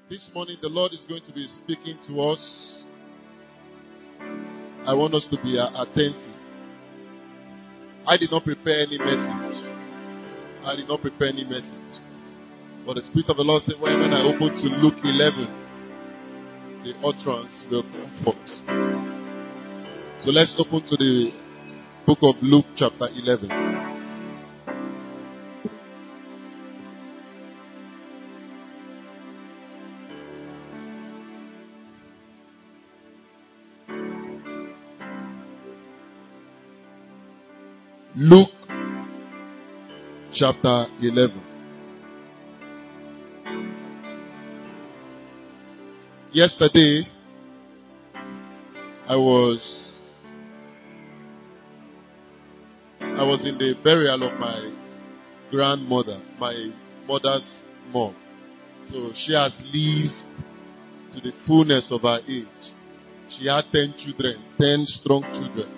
This morning, the Lord is going to be speaking to us. I want us to be attentive. I did not prepare any message. But the Spirit of the Lord said, when I open to Luke 11, the utterance will come forth. So let's open to the book of Luke chapter 11. Luke chapter 11. Yesterday, I was in the burial of my grandmother, my mother's mom. So she has lived to the fullness of her age. She had 10 children, 10 strong children.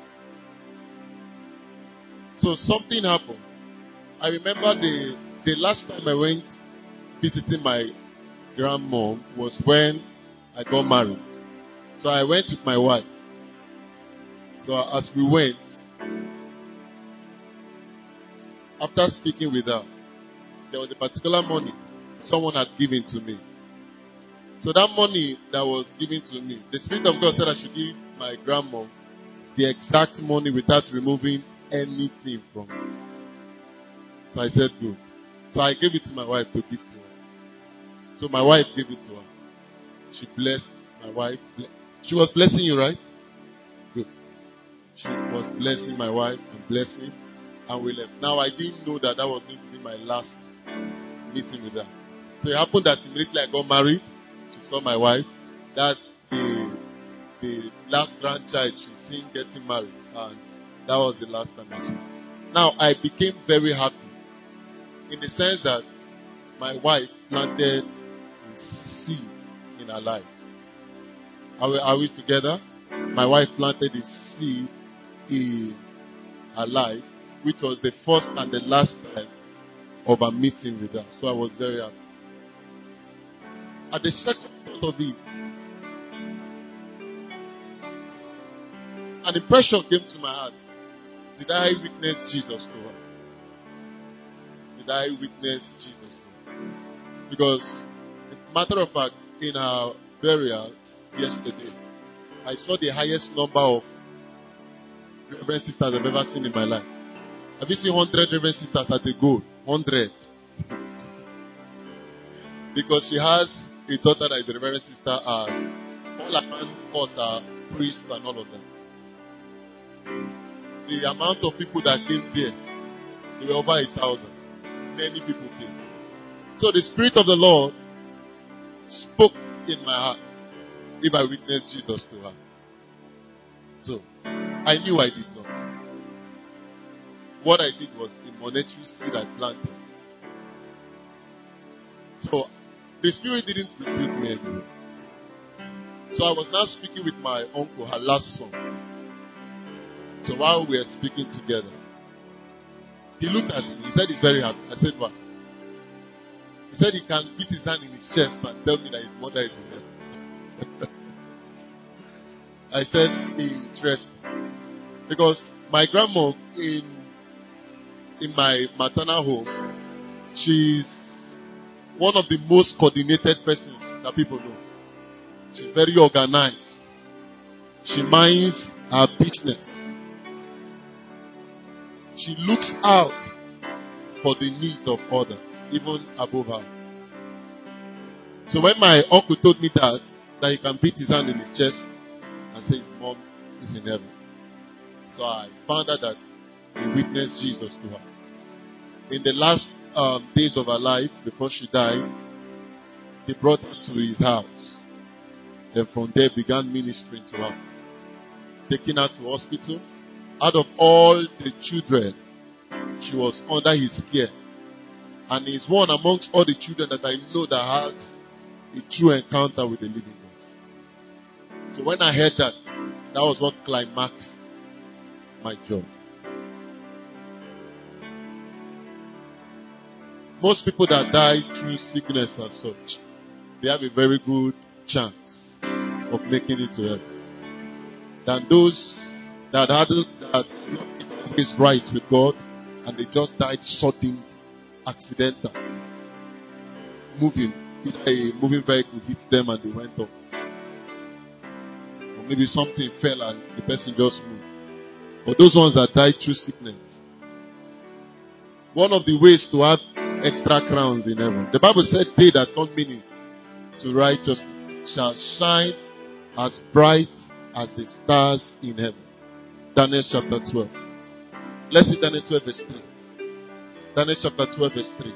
So something happened. I remember the last time I went visiting my grandmom was when I got married. So I went with my wife. So as we went, after speaking with her, there was a particular money someone had given to me. So that money that was given to me, the Spirit of God said I should give my grandmom the exact money without removing anything from it. So I said, good. So I gave it to my wife to give to her. So my wife gave it to her. She blessed my wife. She was blessing you, right? Good. She was blessing my wife and blessing, and we left. Now I didn't know that was going to be my last meeting with her. So it happened that immediately I got married. She saw my wife. That's the last grandchild she's seen getting married, and that was the last time I saw her. Now I became very happy in the sense that my wife planted a seed in her life. Are we together? My wife planted a seed in her life, which was the first and the last time of a meeting with her. So I was very happy. At the second thought of it, an impression came to my heart. Did I witness Jesus to her? Did I witness Jesus to her? Because, matter of fact, in our burial yesterday, I saw the highest number of Reverend sisters I've ever seen in my life. Have you seen 100 Reverend sisters at a goal? 100. Because she has a daughter that is a Reverend sister, and all around us are priests and all of that. The amount of people that came there, they were over 1,000. Many people came. So the Spirit of the Lord spoke in my heart if I witnessed Jesus to her. So I knew I did not. What I did was a monetary seed I planted. So the Spirit didn't rebuke me anyway. So I was now speaking with my uncle, her last son. So while we were speaking together, he looked at me. He said he's very happy. I said, why? He said he can beat his hand in his chest and tell me that his mother is in heaven. I said, interesting. Because my grandma in my maternal home, she's one of the most coordinated persons that people know. She's very organized. She minds her business. She looks out for the needs of others, even above hers. So when my uncle told me that he can beat his hand in his chest and say his mom is in heaven. So I found out that he witnessed Jesus to her. In the last days of her life, before she died, he brought her to his house. Then from there began ministering to her. Taking her to hospital. Out of all the children, she was under his care. And he's one amongst all the children that I know that has a true encounter with the living God. So when I heard that was what climaxed my joy. Most people that die through sickness and such, they have a very good chance of making it to heaven than those that hadn't, that not always right with God, and they just died sudden, accidental, moving. Either a moving vehicle hit them and they went off, or maybe something fell and the person just moved. Or those ones that died through sickness. One of the ways to have extra crowns in heaven, the Bible said, they that turn many to righteousness shall shine as bright as the stars in heaven. Daniel chapter 12. Let's see Daniel 12 verse 3. Daniel chapter 12 verse 3.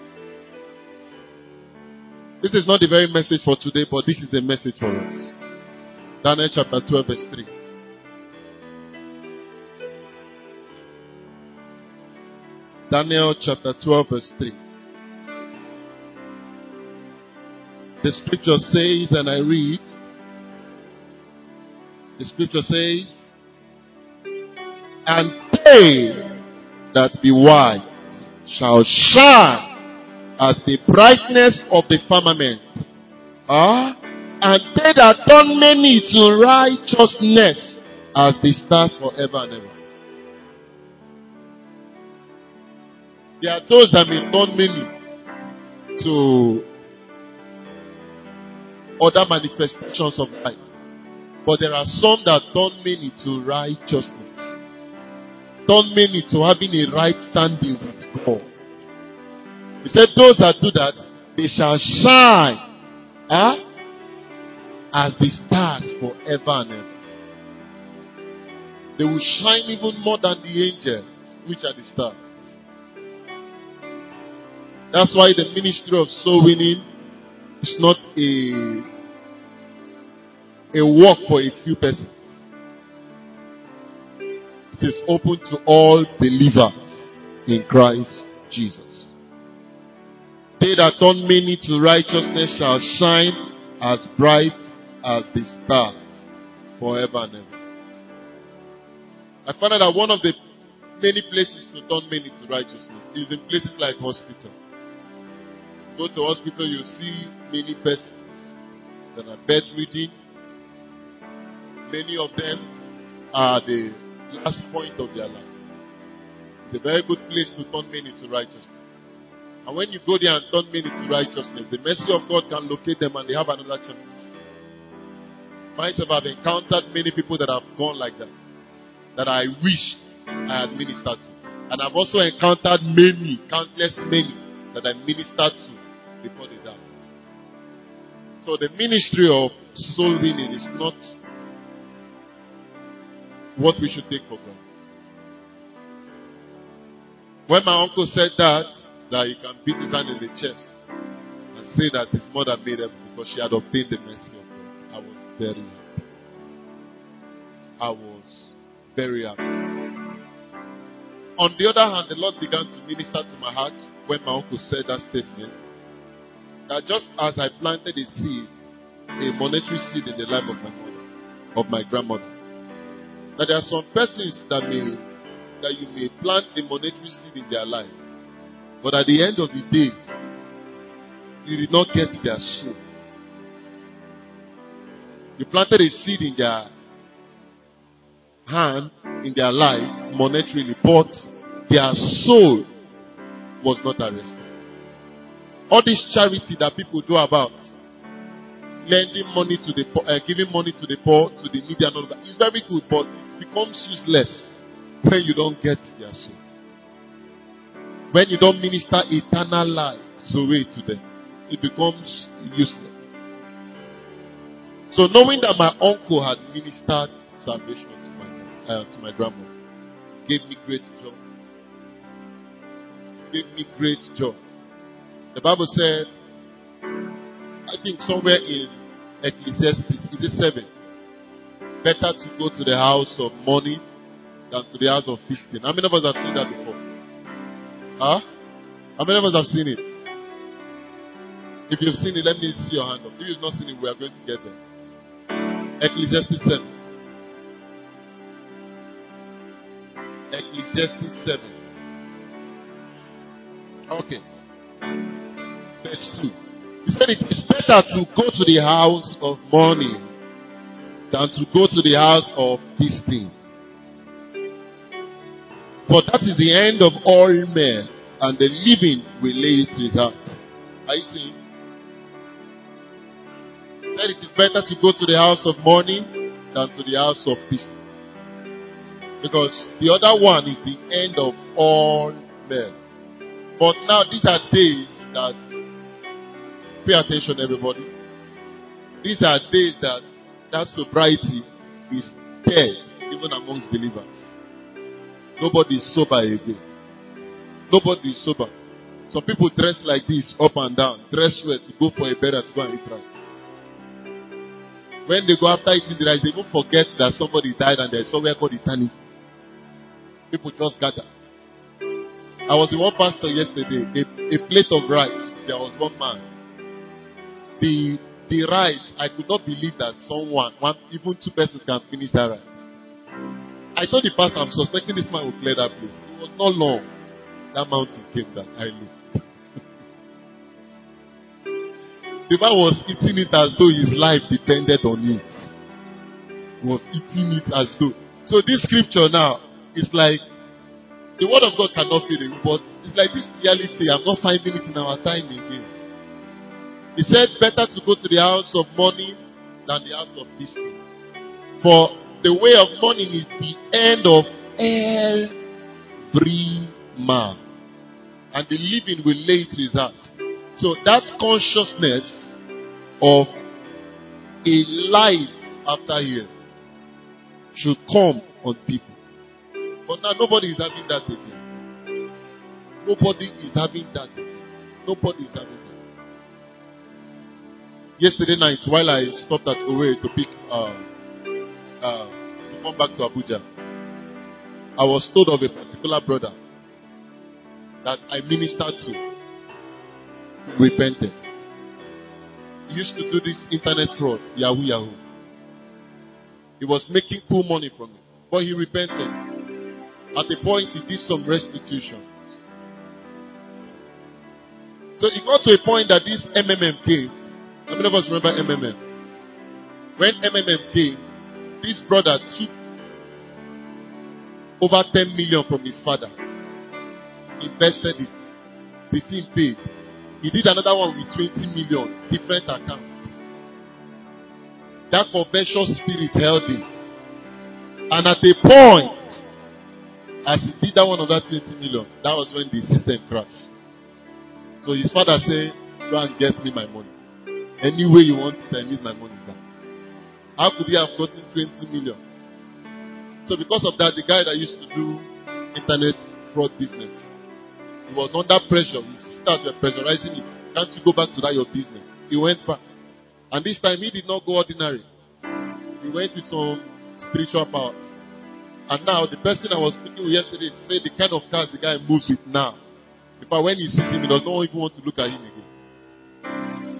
This is not the very message for today, but this is a message for us. Daniel chapter 12 verse 3. Daniel chapter 12 verse 3. The scripture says, and I read, the scripture says, and they that be wise shall shine as the brightness of the firmament. And they that turn many to righteousness as the stars forever and ever. There are those that may turn many to other manifestations of life. But there are some that turn many to righteousness. Turn many to having a right standing with God. He said those that do that, they shall shine as the stars forever and ever. They will shine even more than the angels, which are the stars. That's why the ministry of soul winning is not a work for a few persons. It is open to all believers in Christ Jesus. They that turn many to righteousness shall shine as bright as the stars forever and ever. I found out that one of the many places to turn many to righteousness is in places like hospital. Go to hospital, you see many persons that are bedridden. Many of them are the last point of their life. It's a very good place to turn many to righteousness. And when you go there and turn many to righteousness, the mercy of God can locate them and they have another chance. Myself, I've encountered many people that have gone like that I wished I had ministered to. And I've also encountered many, countless many, that I ministered to before they died. So the ministry of soul winning is not what we should take for granted. When my uncle said that he can beat his hand in the chest and say that his mother made heaven because she had obtained the mercy of God, I was very happy. I was very happy. On the other hand, the Lord began to minister to my heart when my uncle said that statement, that just as I planted a seed, a monetary seed in the life of my mother, of my grandmother, that there are some persons that you may plant a monetary seed in their life, but at the end of the day, you did not get their soul. You planted a seed in their hand, in their life, monetarily, but their soul was not arrested. All this charity that people do about, lending money to the poor, giving money to the poor, to the needy and all that, is very good, but it becomes useless when you don't get their soul. When you don't minister eternal life away to them, it becomes useless. So knowing that my uncle had ministered salvation to my grandmother, it gave me great joy. It gave me great joy. The Bible said, I think somewhere in Ecclesiastes, is it 7? Better to go to the house of mourning than to the house of feasting. How many of us have seen that before? How many of us have seen it? If you've seen it, let me see your hand up. If you've not seen it, we are going to get there. Ecclesiastes 7. Ecclesiastes 7. Okay. Verse 2. He said it is better to go to the house of mourning than to go to the house of feasting. For that is the end of all men, and the living will lay it to his heart. Are you seeing? He said it is better to go to the house of mourning than to the house of feasting. Because the other one is the end of all men. But now these are days that, pay attention everybody, these are days that sobriety is dead even amongst believers. Nobody is sober again. Nobody is sober. Some people dress like this up and down, dress well to go for a burial to go and eat rice. When they go after eating the rice, they even forget that somebody died and there's somewhere called eternity. People just gather. I was with one pastor yesterday, a plate of rice. There was one man. The rice, I could not believe that even two persons can finish that rice. I told the pastor, I'm suspecting this man will clear that plate. It was not long. That mountain came down. I looked. The man was eating it as though his life depended on it. He was eating it as though. So this scripture now is like, the word of God cannot feel it, but it's like this reality. I'm not finding it in our time again. He said, better to go to the house of mourning than the house of feasting. For the way of mourning is the end of every man, and the living will lay it to his heart. So that consciousness of a life after here should come on people. But now nobody is having that again. Nobody is having that again. Nobody is having that. Yesterday night, while I stopped at Owerri to pick to come back to Abuja, I was told of a particular brother that I ministered to. He repented. He used to do this internet fraud, Yahoo. He was making cool money from it, but he repented. At the point, he did some restitution. So it got to a point that this MMM came. How many of us remember MMM? When MMM came, this brother took over 10 million from his father, invested it. The thing paid. He did another one with 20 million, different accounts. That convention spirit held him. And at a point, as he did that one of that 20 million, that was when the system crashed. So his father said, go and get me my money. Any way you want it, I need my money back. How could he have gotten 20 million? So because of that, the guy that used to do internet fraud business, he was under pressure. His sisters were pressurizing him. Can't you go back to that your business? He went back. And this time he did not go ordinary. He went with some spiritual powers. And now the person I was speaking with yesterday said the kind of cars the guy moves with now. In fact, when he sees him, he does not even want to look at him again.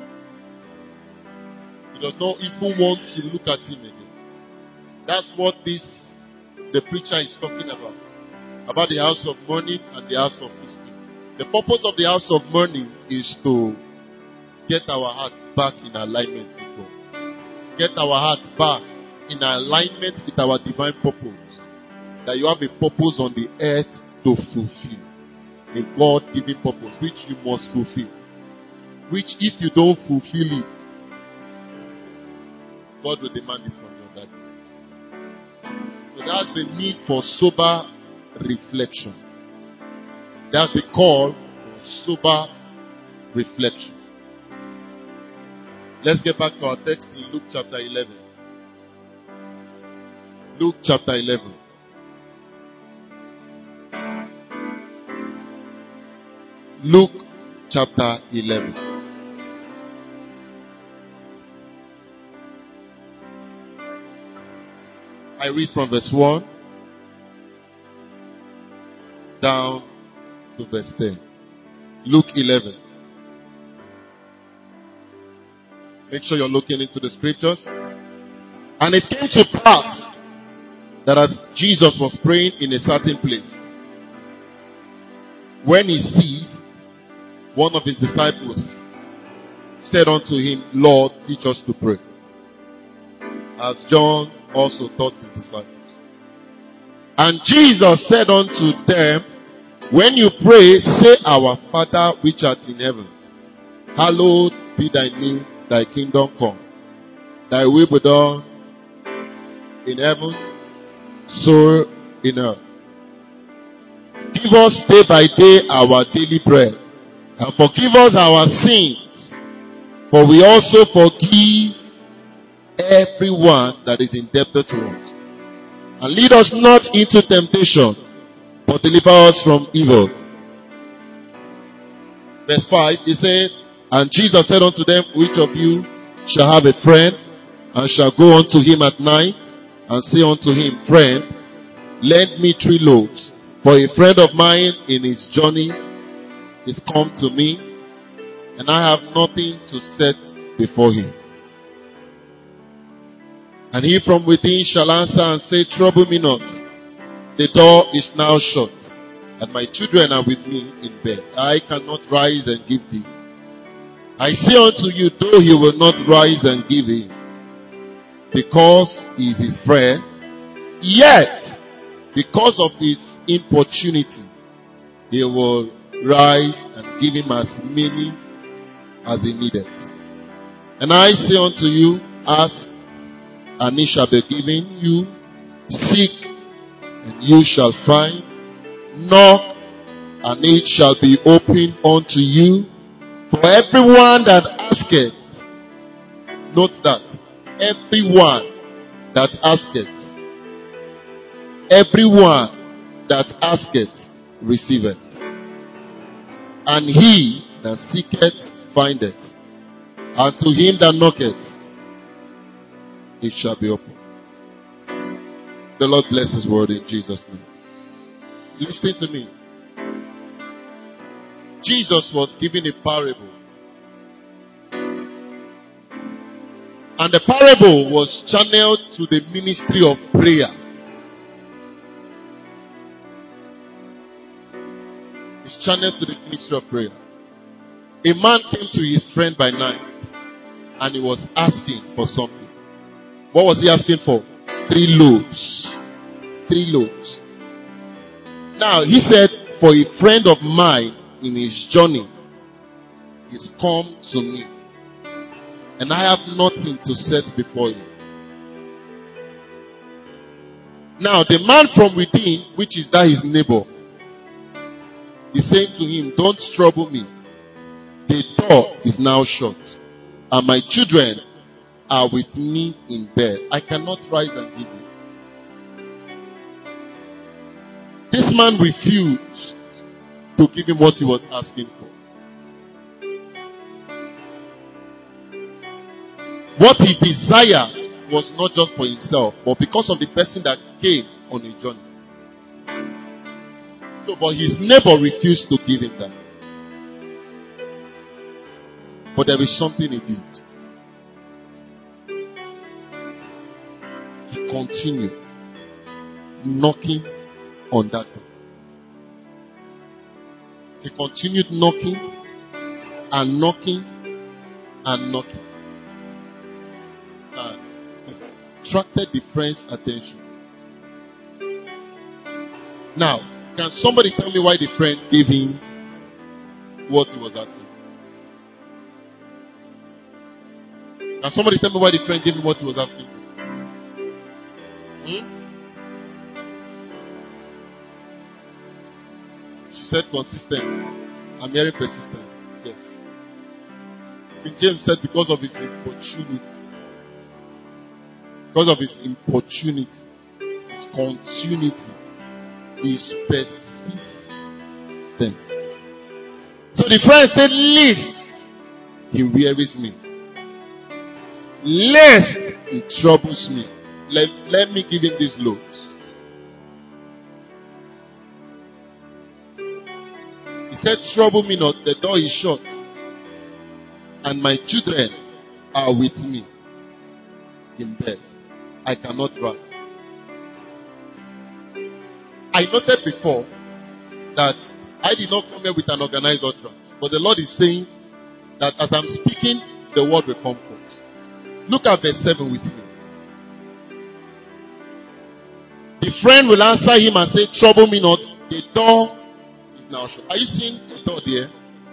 He does not even want to look at him again. That's what the preacher is talking about. About the house of mourning and the house of feasting. The purpose of the house of mourning is to get our hearts back in alignment with God. Get our hearts back in alignment with our divine purpose. That you have a purpose on the earth to fulfill. A God-given purpose which you must fulfill. Which if you don't fulfill it, God will demand it from you on that day. So that's the need for sober reflection. That's the call for sober reflection. Let's get back to our text in Luke chapter 11. Luke chapter 11. Luke chapter 11. I read from verse 1 down to verse 10. Luke 11. Make sure you're looking into the scriptures. And it came to pass that as Jesus was praying in a certain place, when he ceased, one of his disciples said unto him, Lord, teach us to pray, as John also taught his disciples. And Jesus said unto them, when you pray, say, Our Father which art in heaven, hallowed be thy name, thy kingdom come. Thy will be done in heaven, so in earth. Give us day by day our daily bread, and forgive us our sins, for we also forgive everyone that is indebted to us. And lead us not into temptation, but deliver us from evil. Verse 5, he said, and Jesus said unto them, which of you shall have a friend, and shall go unto him at night, and say unto him, Friend, lend me 3 loaves, for a friend of mine in his journey is come to me, and I have nothing to set before him. And he from within shall answer and say, Trouble me not, the door is now shut, and my children are with me in bed. I cannot rise and give thee. I say unto you, though he will not rise and give him, because he is his friend, yet because of his importunity, he will rise and give him as many as he needeth. And I say unto you, ask, and it shall be given you. Seek, and you shall find. Knock, and it shall be opened unto you. For everyone that asketh, note that, everyone that asketh, everyone that asketh, receiveth. And he that seeketh, findeth. And to him that knocketh, it shall be opened. The Lord bless his word in Jesus' name. Listen to me. Jesus was giving a parable. And the parable was channeled to the ministry of prayer. It's channeled to the ministry of prayer. A man came to his friend by night and he was asking for something. What was he asking for? 3 loaves. 3 loaves. Now he said, for a friend of mine in his journey is come to me, and I have nothing to set before you. Now the man from within, which is that his neighbor, is saying to him, don't trouble me. The door is now shut, and my children are with me in bed. I cannot rise and give you. This man refused to give him what he was asking for. What he desired was not just for himself, but because of the person that came on a journey. So, but his neighbor refused to give him that. But there is something he did. He continued knocking on that door. He continued knocking and knocking and knocking. And attracted the friend's attention. Now, can somebody tell me why the friend gave him what he was asking? Can somebody tell me why the friend gave him what he was asking for? She said consistent. I'm hearing persistent. Yes. King James said because of his importunity. Because of his importunity. His continuity. His persistence. So the friend said, least he wearies me, lest he troubles me. Let me give him these loaves. He said, trouble me not, the door is shut, and my children are with me in bed. I cannot rise. I noted before that I did not come here with an organized utterance, but the Lord is saying that as I'm speaking, the word will come forth. Look at verse 7 with me. The friend will answer him and say, trouble me not, the door is now shut. Are you seeing the door there?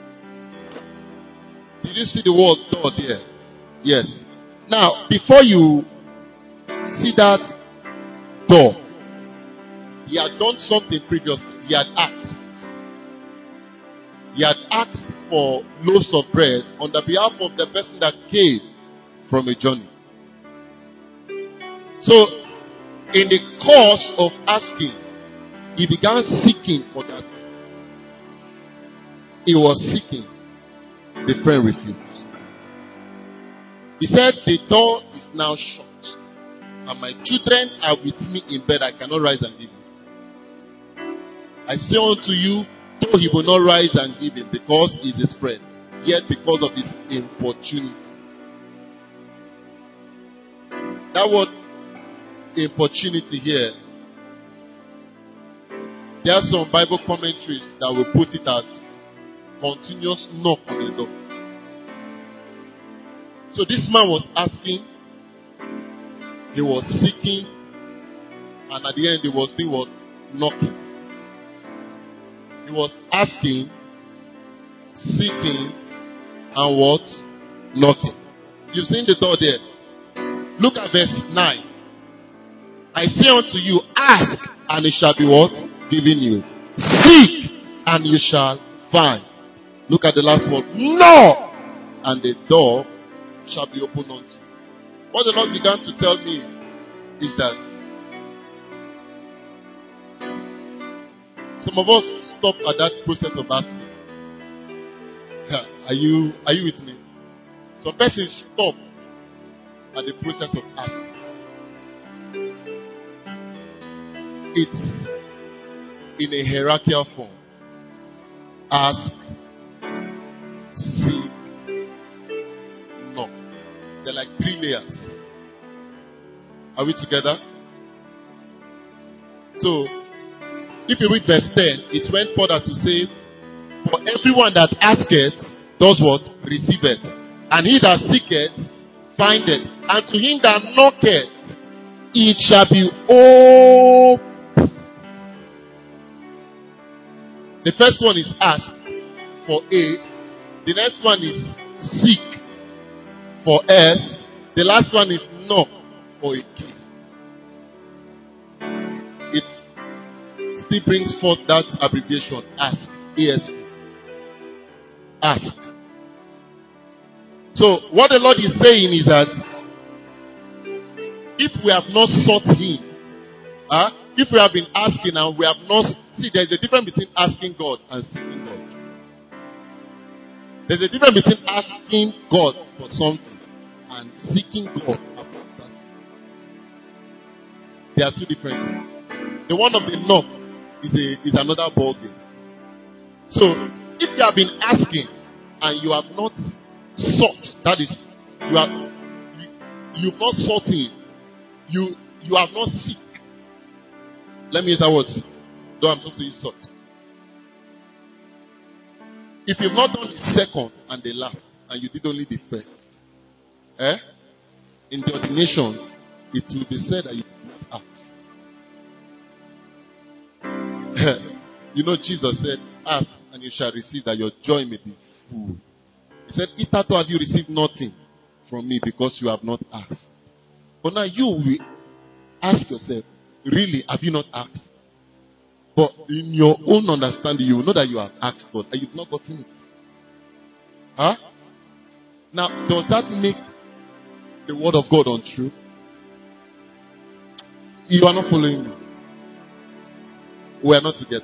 Did you see the word door there? Yes. Now, before you see that door, he had done something previously. He had asked. He had asked for loaves of bread on the behalf of the person that came from a journey. So, in the course of asking, he began seeking for that. He was seeking. The friend refused. He said, the door is now shut, and my children are with me in bed. I cannot rise and give him. I say unto you, though he will not rise and give him, because he is his friend, yet because of his importunity. That word importunity here, there are some Bible commentaries that will put it as continuous knock on the door. So this man was asking, he was seeking, and at the end he was doing what? Knocking. He was asking, seeking, and what? Knocking. You've seen the door there. Look at verse 9. I say unto you, ask, and it shall be what? Given you. Seek, and you shall find. Look at the last word. Knock, and the door shall be opened unto you. What the Lord began to tell me is that some of us stop at that process of asking. Are you with me? Some persons stop at the process of asking. It's in a hierarchical form. Ask, seek, knock. They're like 3 layers. Are we together? So, if you read verse 10, it went further to say, for everyone that asketh, does what? Receiveth. And he that seeketh, findeth. And to him that knocketh, it shall be opened. The first one is ask for A. The next one is seek for S. The last one is knock for a key. It still brings forth that abbreviation, ask. ASK. Ask. So what the Lord is saying is that if we have not sought him, if we have been asking and we have not, see, there's a difference between asking God and seeking God. There's a difference between asking God for something and seeking God about that. There are two different things. The one of the knock is another ball game. So if you have been asking and you have not sought, that is, you've not sought him, you have not seek. Let me use that word seek. Though I'm supposed to use sought. If you've not done the second and the last, and you did only the first, in the ordinations, it will be said that you did not ask. You know, Jesus said, ask and you shall receive, that your joy may be full. He said, hitherto have you received nothing from me because you have not asked. But now you will ask yourself, really, have you not asked? But in your own understanding, you will know that you have asked God and you've not gotten it. Now, does that make the word of God untrue? You are not following me. We are not together.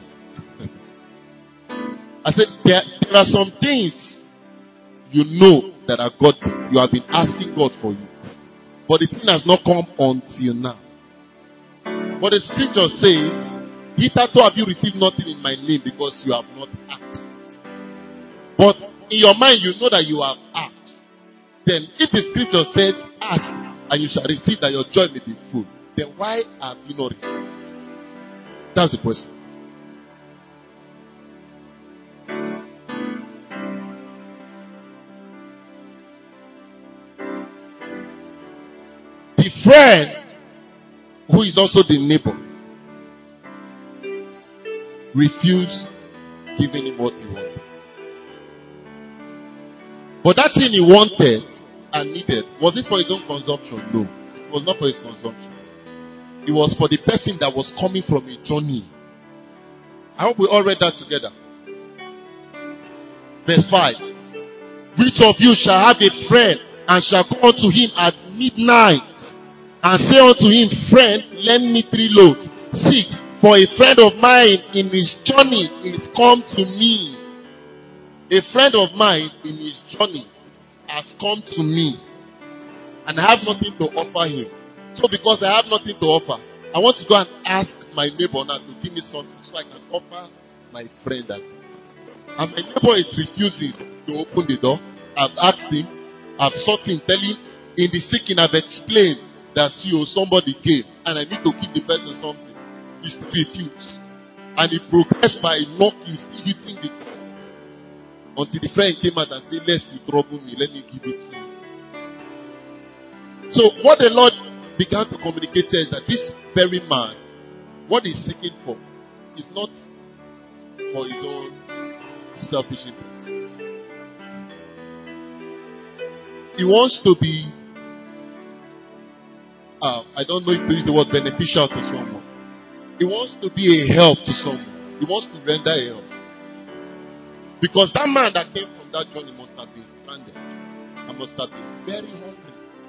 I said, there are some things you know that are godly. You have been asking God for it. But the thing has not come until now. But the scripture says, hitherto have you received nothing in my name because you have not asked. But in your mind, you know that you have asked. Then if the scripture says, ask and you shall receive that your joy may be full, then why have you not received? That's the question. the friend who is also the neighbor refused giving him what he wanted. But that thing he wanted and needed, was it for his own consumption? No. It was not for his consumption. It was for the person that was coming from a journey. I hope we all read that together. Verse 5. Which of you shall have a friend and shall go unto him at midnight and say unto him, Friend, lend me 3 loaves. 6. For a friend of mine in his journey is come to me. A friend of mine in his journey has come to me and I have nothing to offer him. So because I have nothing to offer, I want to go and ask my neighbor now to give me something so I can offer my friend that. And my neighbor is refusing to open the door. I've asked him, I've sought him, telling in the seeking I've explained that somebody came and I need to give the person something. He still refused. And he progressed by knocking, still hitting the door. Until the friend came out and said, Lest you trouble me, let me give it to you. So what the Lord began to communicate here is that this very man, what he's seeking for is not for his own selfish interest. He wants to be, I don't know if to use the word beneficial to someone. He wants to be a help to someone. He wants to render a help. Because that man that came from that journey must have been stranded. And must have been very hungry.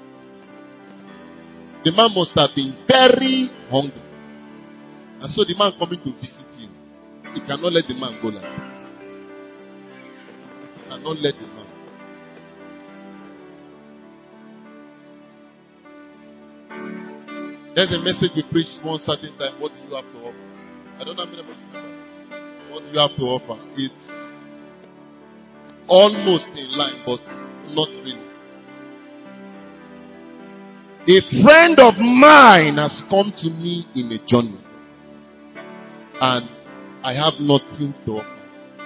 The man must have been very hungry. And so the man coming to visit him, he cannot let the man go like that. He cannot let the man. There's a message we preached one certain time. What do you have to offer? I don't know how many of you remember. What do you have to offer? It's almost in line, but not really. A friend of mine has come to me in a journey, and I have nothing to offer.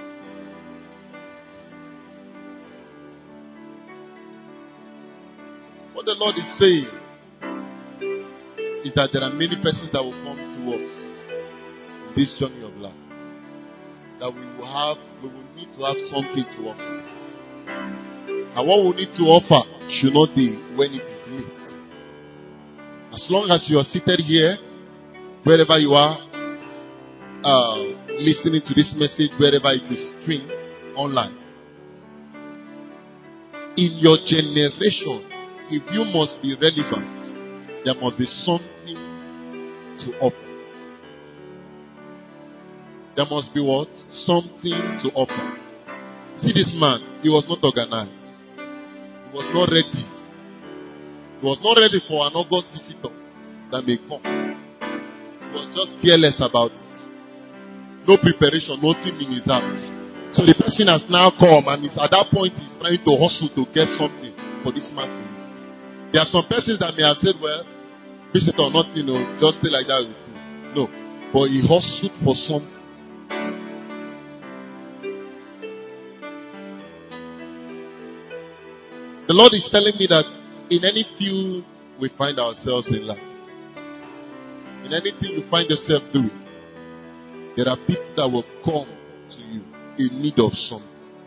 What the Lord is saying is that there are many persons that will come to us in this journey of life. That we will need to have something to offer. And what we need to offer should not be when it is late. As long as you are seated here, wherever you are, listening to this message, wherever it is streamed online. In your generation, if you must be relevant, there must be something to offer. There must be what? Something to offer. See this man, he was not organized. He was not ready. He was not ready for an August visitor that may come. He was just careless about it. No preparation, nothing in his house. So the person has now come and is at that point he's trying to hustle to get something for this man to eat. There are some persons that may have said, well, visitor, nothing, just stay like that with me. No. But he hustled for something. The Lord is telling me that in any field we find ourselves in life, in anything you find yourself doing, there are people that will come to you in need of something.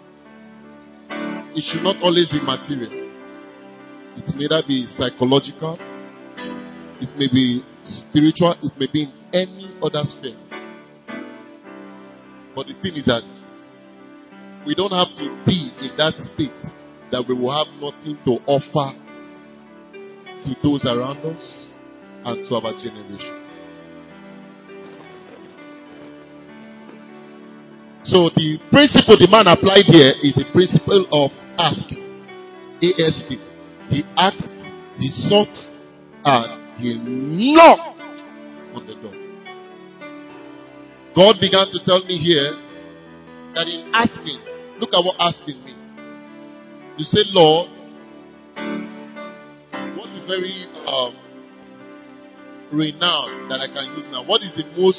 It should not always be material. It may either be psychological, it may be spiritual, it may be in any other sphere. But the thing is that we don't have to be in that state that we will have nothing to offer to those around us and to our generation. So the principle the man applied here is the principle of asking. ASK. He asked, he sought, and he knocked on the door. God began to tell me here that in asking, look at what asking means. You say, Lord, what is very renowned that I can use now? What is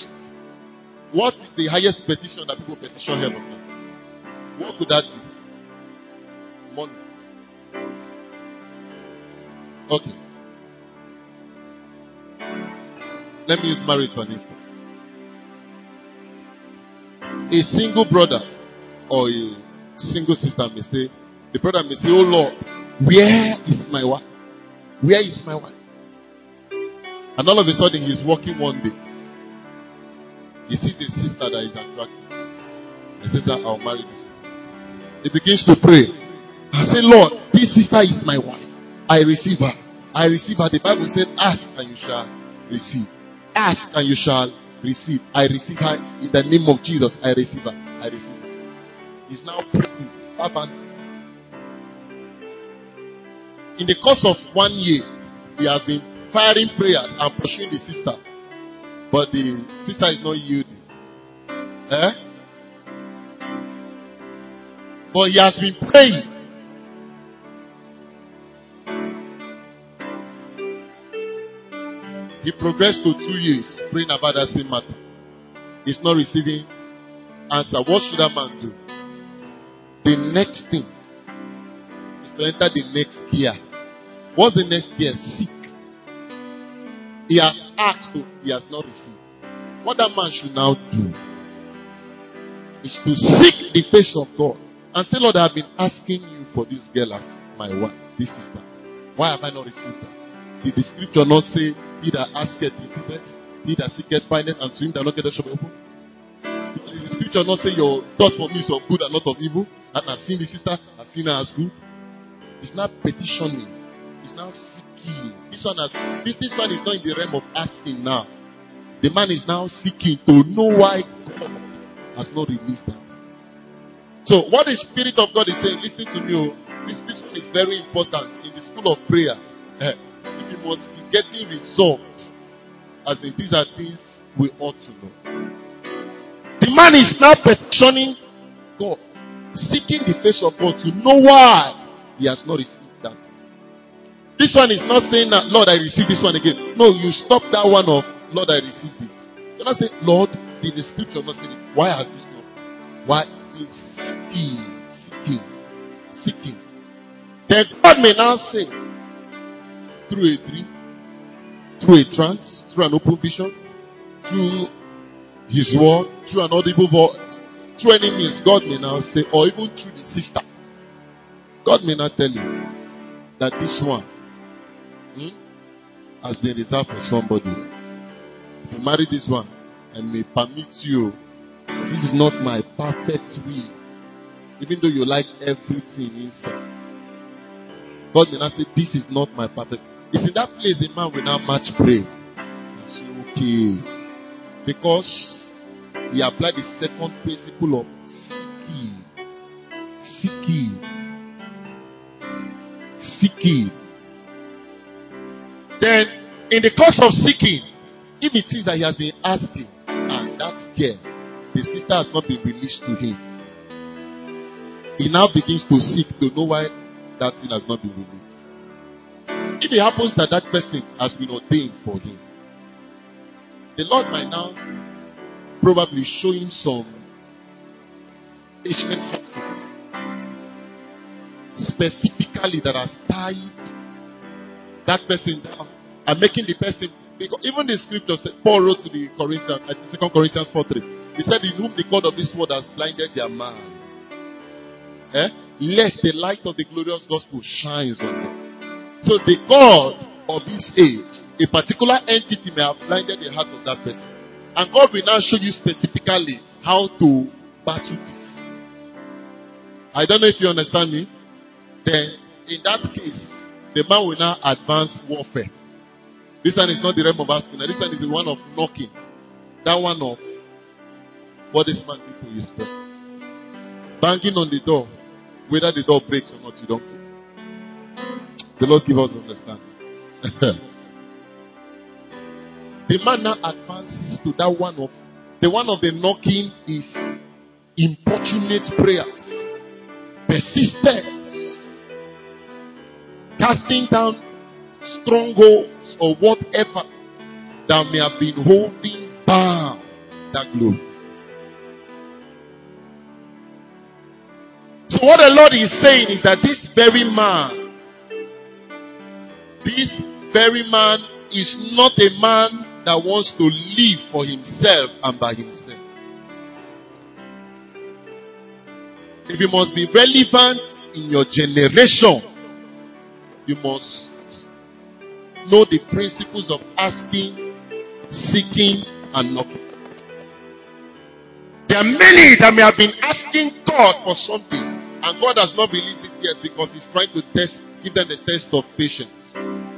the highest petition that people petition heaven now? What could that be? Money. Okay. Let me use marriage for an instance. A single brother or a single sister may say, the brother may say, oh Lord, where is my wife? Where is my wife? And all of a sudden he's walking one day. He sees a sister that is attractive. He says, I'll marry this one. He begins to pray. I say, Lord, this sister is my wife. I receive her. I receive her. The Bible said, ask and you shall receive. Ask and you shall receive. I receive her in the name of Jesus. I receive her. I receive her. He's now praying fervently. In the course of 1 year, he has been firing prayers and pursuing the sister. But the sister is not yielding. But he has been praying. He progressed to 2 years praying about that same matter. He's not receiving answer. What should that man do? The next thing is to enter the next gear. What's the next gear? Seek. He has asked, he has not received. What that man should now do is to seek the face of God and say, Lord, I have been asking you for this girl as my wife, this sister. Why have I not received her? Did the scripture not say, he that asketh receiveth, he that seeketh findeth, and to him that knocketh shall be opened? Did the scripture not say your thought for me is of good and not of evil? And I've seen the sister, I've seen her as good. It's not petitioning, it's now seeking. This one is not in the realm of asking now. The man is now seeking to know why God has not released that. So what the Spirit of God is saying, listen to me, this one is very important in the school of prayer. If you must be getting results, as in these are things we ought to know. The man is now petitioning God, seeking the face of God to know why he has not received that. This one is not saying that, Lord, I received this one again. No, you stop that one of, Lord, I received this. You're not saying, Lord, did the scripture not say this? Why has this not? Why is seeking. Then God may now say, through a dream, through a trance, through an open vision, through his word, through an audible voice, through any means, God may now say, or even through the sister, God may not tell you that this one has been reserved for somebody. If you marry this one, I may permit you. This is not my perfect will. Even though you like everything inside. God may not say, this is not my perfect. It's in that place a man will now match pray. And say, okay. Because he applied the second principle of seeking. Then, in the course of seeking, if it is that he has been asking, and that girl, the sister has not been released to him, he now begins to seek to know why that thing has not been released. If it happens that that person has been ordained for him, the Lord might now probably show him some ancient forces specifically that has tied that person down and making the person, because even the scripture said, Paul wrote to the Corinthians, I think 2 Corinthians 4:3, he said, in whom the God of this world has blinded their minds, lest the light of the glorious gospel shines on them. So the God of this age, a particular entity may have blinded the heart of that person. And God will now show you specifically how to battle this. I don't know if you understand me. Then, in that case, the man will now advance warfare. This one is not the realm of asking. This one is the one of knocking. That one of what this man did to his friend. Banging on the door. Whether the door breaks or not, you don't care. The Lord give us understanding. The man now advances to that one of, the one of the knocking is importunate prayers, persistence, casting down strongholds or whatever that may have been holding bound that glory. So what the Lord is saying is that this very man is not a man that wants to live for himself and by himself. If you must be relevant in your generation, you must know the principles of asking, seeking, and knocking. There are many that may have been asking God for something, and God has not released it yet because He's trying to give them the test of patience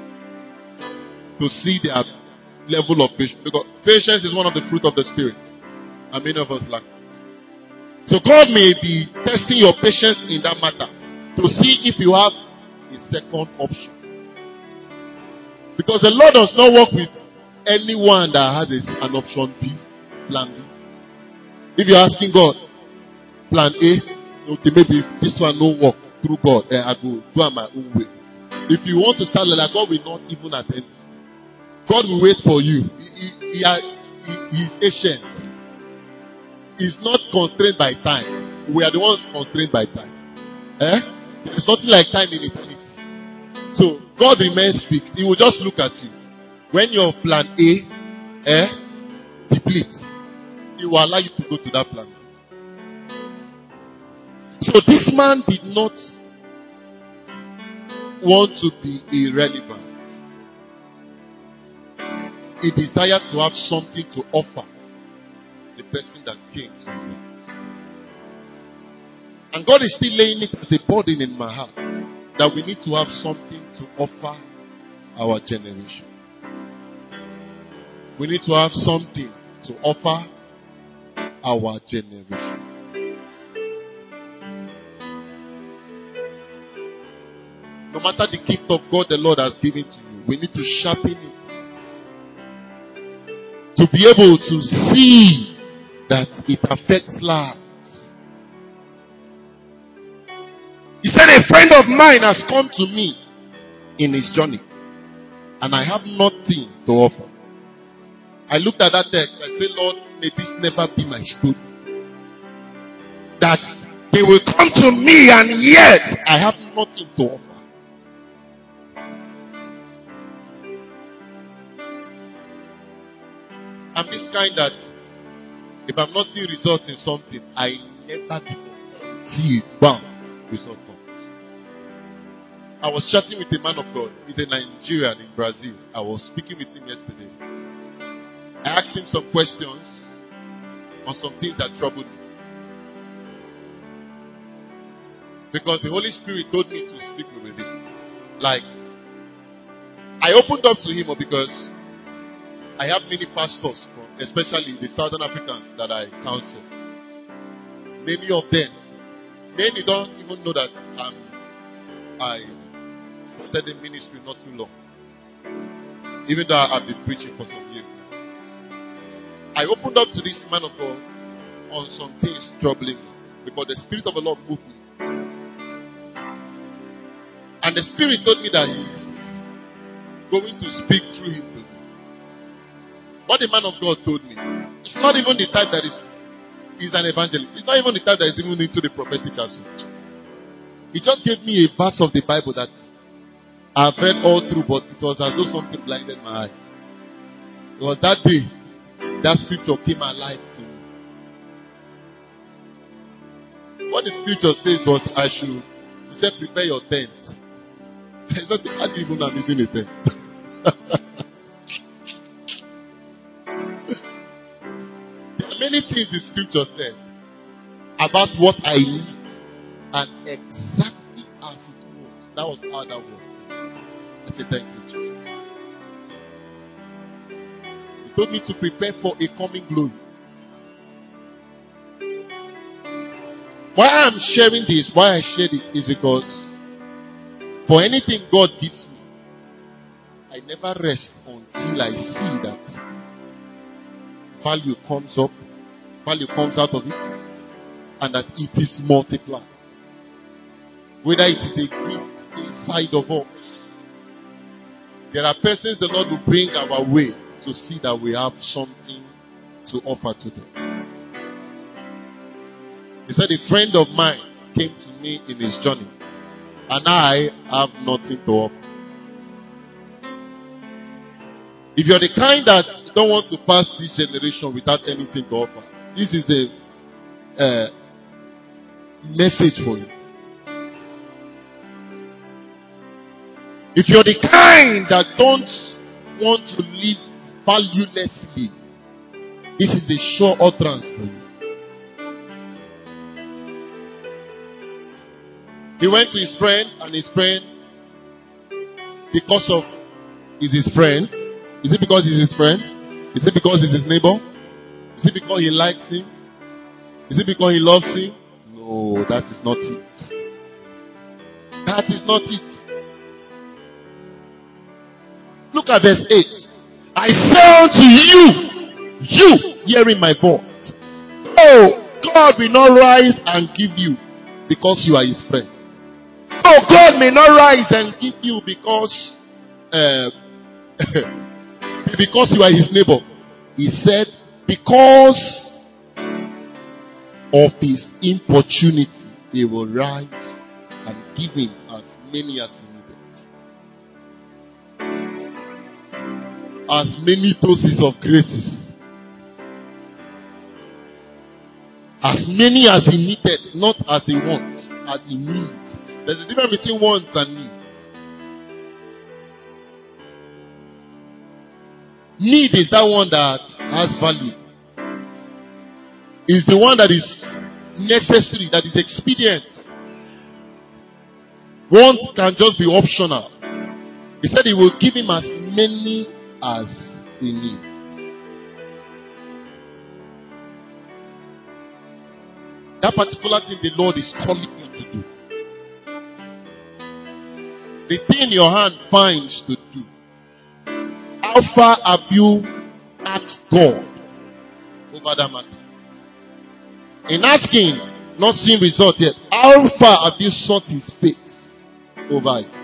to see their level of patience. Because patience is one of the fruit of the Spirit, and many of us lack it. So God may be testing your patience in that matter to see if you have a second option. Because the Lord does not work with anyone that has an option B, plan B. If you're asking God, plan A, okay, maybe if this one no work through God, I go do it my own way. If you want to start like that, God will not even attend. God will wait for you. He is patient. He's not constrained by time. We are the ones constrained by time. There is nothing like time in eternity. So God remains fixed. He will just look at you. When your plan A depletes, He will allow you to go to that plan. So this man did not want to be irrelevant. He desired to have something to offer the person that came to him. And God is still laying it as a burden in my heart that we need to have something to offer our generation. We need to have something to offer our generation. No matter the gift of God the Lord has given to you, we need to sharpen it to be able to see that it affects lives. He said, a friend of mine has come to me in his journey, and I have nothing to offer. I looked at that text. I said, Lord, may this never be my story. That they will come to me and yet I have nothing to offer. I'm this kind that if I'm not seeing results in something, I never give up until bam, result comes. I was chatting with a man of God. He's a Nigerian in Brazil. I was speaking with him yesterday. I asked him some questions on some things that troubled me. Because the Holy Spirit told me to speak with him. Like, I opened up to him because I have many pastors from, especially the Southern Africans that I counsel. Many of them, many don't even know that I started the ministry not too long. Even though I've been preaching for some years now. I opened up to this man of God on some things troubling me. Because the Spirit of the Lord moved me. And the Spirit told me that He is going to speak through him to me. What the man of God told me, it's not even the type that is an evangelist. It's not even the type that is even into the prophetic as such. He just gave me a verse of the Bible that I've read all through, but it was as though something blinded my eyes. It was that day that scripture came alive to me. What the scripture says was he said, prepare your tent. I said, how do you even know I'm using a tent? There are many things the scripture said about what I need, and exactly as it was. That was how that was. I said, thank you, Jesus. He told me to prepare for a coming glory. Why I'm sharing this, why I shared it, is because for anything God gives me, I never rest until I see that value comes up, value comes out of it, and that it is multiplied. Whether it is a gift inside of us. There are persons the Lord will bring our way to see that we have something to offer to them. He said, a friend of mine came to me in his journey, and I have nothing to offer. If you're the kind that don't want to pass this generation without anything to offer, this is a message for you. If you're the kind that don't want to live valuelessly, this is a sure utterance for you. He went to his friend, and his friend, because of is his friend. Is it because he's his friend? Is it because he's his neighbor? Is it because he likes him? Is it because he loves him? No, that is not it. That is not it. Look at verse 8. I say unto you hearing my voice, oh, God will not rise and give you because you are his friend. Oh, God may not rise and give you because because you are his neighbor. He said, because of his importunity, he will rise and give him as many as he needed. As many doses of graces. As many as he needed, not as he wants, as he needs. There's a difference between wants and needs. Need is that one that has value. Is the one that is necessary, that is expedient. Want can just be optional. He said he will give him as many as he needs. That particular thing the Lord is calling you to do. The thing your hand finds to do. How far have you asked God over that matter? In asking, not seeing result yet. How far have you sought his face over it?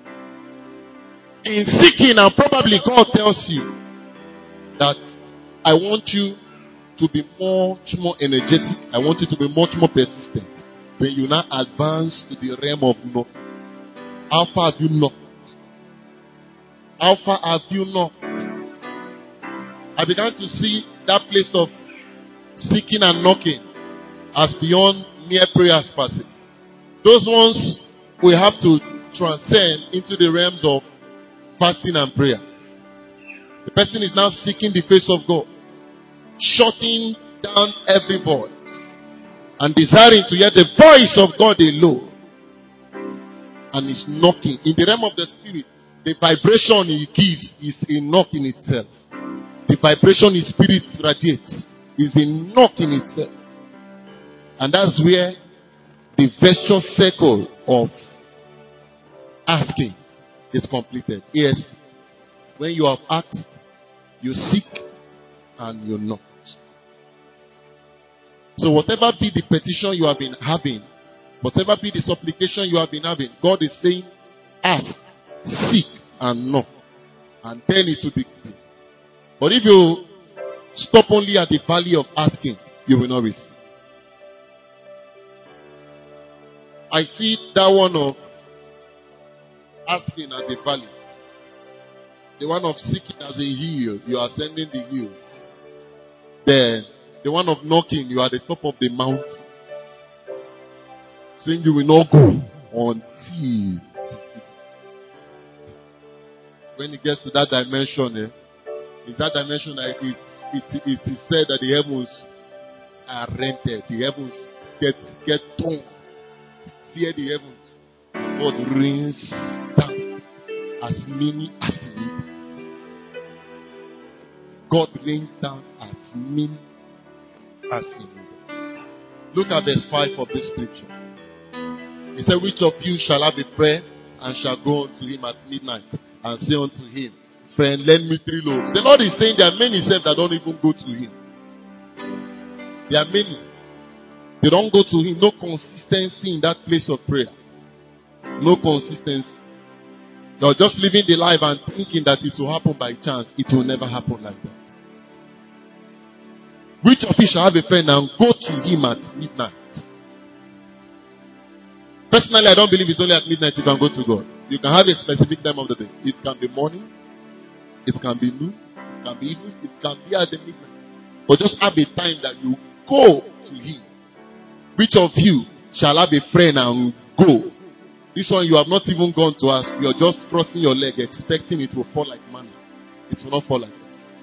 In seeking, and probably God tells you that I want you to be much more energetic. I want you to be much more persistent. Then you now advance to the realm of knocking. How far have you knocked? How far have you knocked? I began to see that place of seeking and knocking as beyond mere prayers per se. Those ones we have to transcend into the realms of fasting and prayer. The person is now seeking the face of God, shutting down every voice and desiring to hear the voice of God alone, and is knocking. In the realm of the spirit, the vibration he gives is a knock in itself. The vibration his spirit radiates is a knock in itself. And that's where the virtuous circle of asking is completed. Yes, when you have asked, you seek and you knock. So whatever be the petition you have been having, whatever be the supplication you have been having, God is saying, ask, seek, and knock. And then it will be given. But if you stop only at the valley of asking, you will not receive. I see that one of asking as a valley. The one of seeking as a hill. You are ascending the hills. Then the one of knocking, you are at the top of the mountain. Saying you will not go until when it gets to that dimension, it's that dimension that it is said that the heavens are rented. The heavens get torn. Tear the heavens. And God rains down as many as he needs. God rains down as many as he needs. Look at verse 5 of this scripture. He said, which of you shall have a friend and shall go unto him at midnight and say unto him, friend, lend me 3 loaves. The Lord is saying there are many that don't even go to him. There are many. They don't go to him. No consistency in that place of prayer. No consistency. You're just living the life and thinking that it will happen by chance. It will never happen like that. Which of you shall have a friend and go to him at midnight? Personally, I don't believe it's only at midnight you can go to God. You can have a specific time of the day. It can be morning. It can be noon. It can be evening. It can be at the midnight. But just have a time that you go to him. Which of you shall have a friend and go? This one you have not even gone to ask. You are just crossing your leg expecting it will fall like manna. It will not fall like that.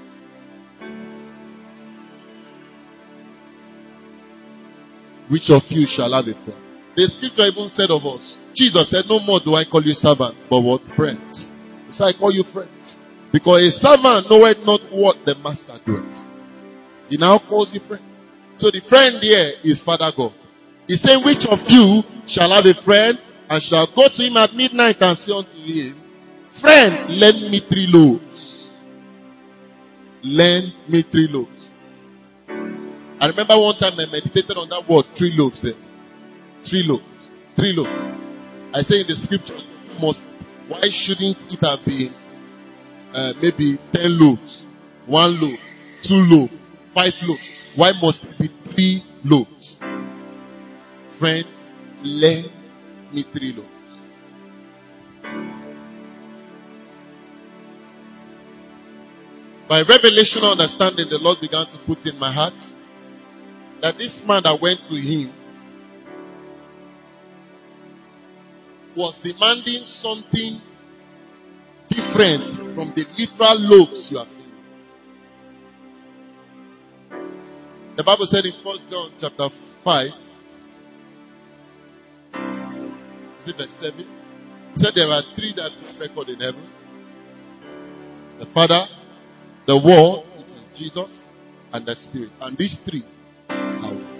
Which of you shall have a friend? The scripture even said of us, Jesus said, no more do I call you servants, but what? Friends. So I call you friends. Because a servant knoweth not what the master doeth. He now calls you friend. So the friend here is Father God. He's saying, which of you shall have a friend and shall go to him at midnight and say unto him, friend, lend me 3 loaves. Lend me 3 loaves. I remember one time I meditated on that word, 3 loaves there. 3 loaves. 3 loaves. I say in the scripture, why shouldn't it have been maybe 10 loaves, 1 loaf, 2 loaves, 5 loaves? Why must it be 3 loaves? Friend, lend me 3 loaves. By revelational understanding, the Lord began to put in my heart that this man that went to him was demanding something different from the literal loaves you are seeing. The Bible said in 1 John chapter 5, is it verse 7? It said there are 3 that are recorded in heaven. The Father, the Word, which is Jesus, and the Spirit. And these 3 are one.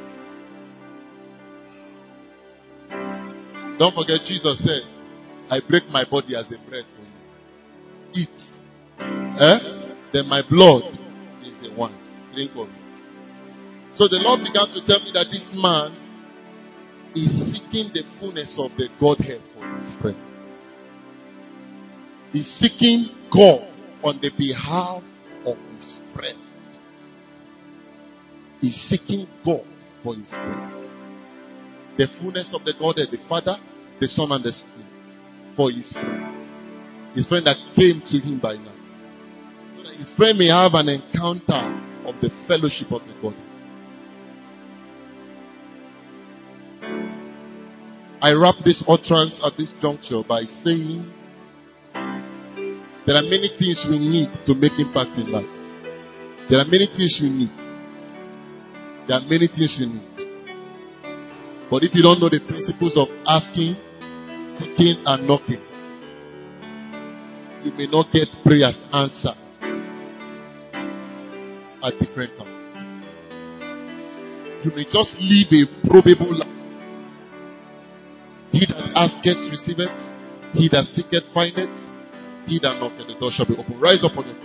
Don't forget Jesus said, I break my body as a bread for you. Eat. Then my blood is the wine. Drink of it. So the Lord began to tell me that this man is seeking the fullness of the Godhead for his friend. He's seeking God on the behalf of his friend. He's seeking God for his friend. The fullness of the Godhead, the Father, the Son, and the Spirit for his friend. His friend that came to him by night. So that his friend may have an encounter of the fellowship of the Godhead. I wrap this utterance at this juncture by saying there are many things we need to make impact in life. There are many things you need. There are many things you need. But if you don't know the principles of asking, seeking, and knocking, you may not get prayers answered at different times. You may just live a probable life. He that asketh receiveth, he that seeketh findeth, he that knocketh the door shall be open. Rise up on your feet.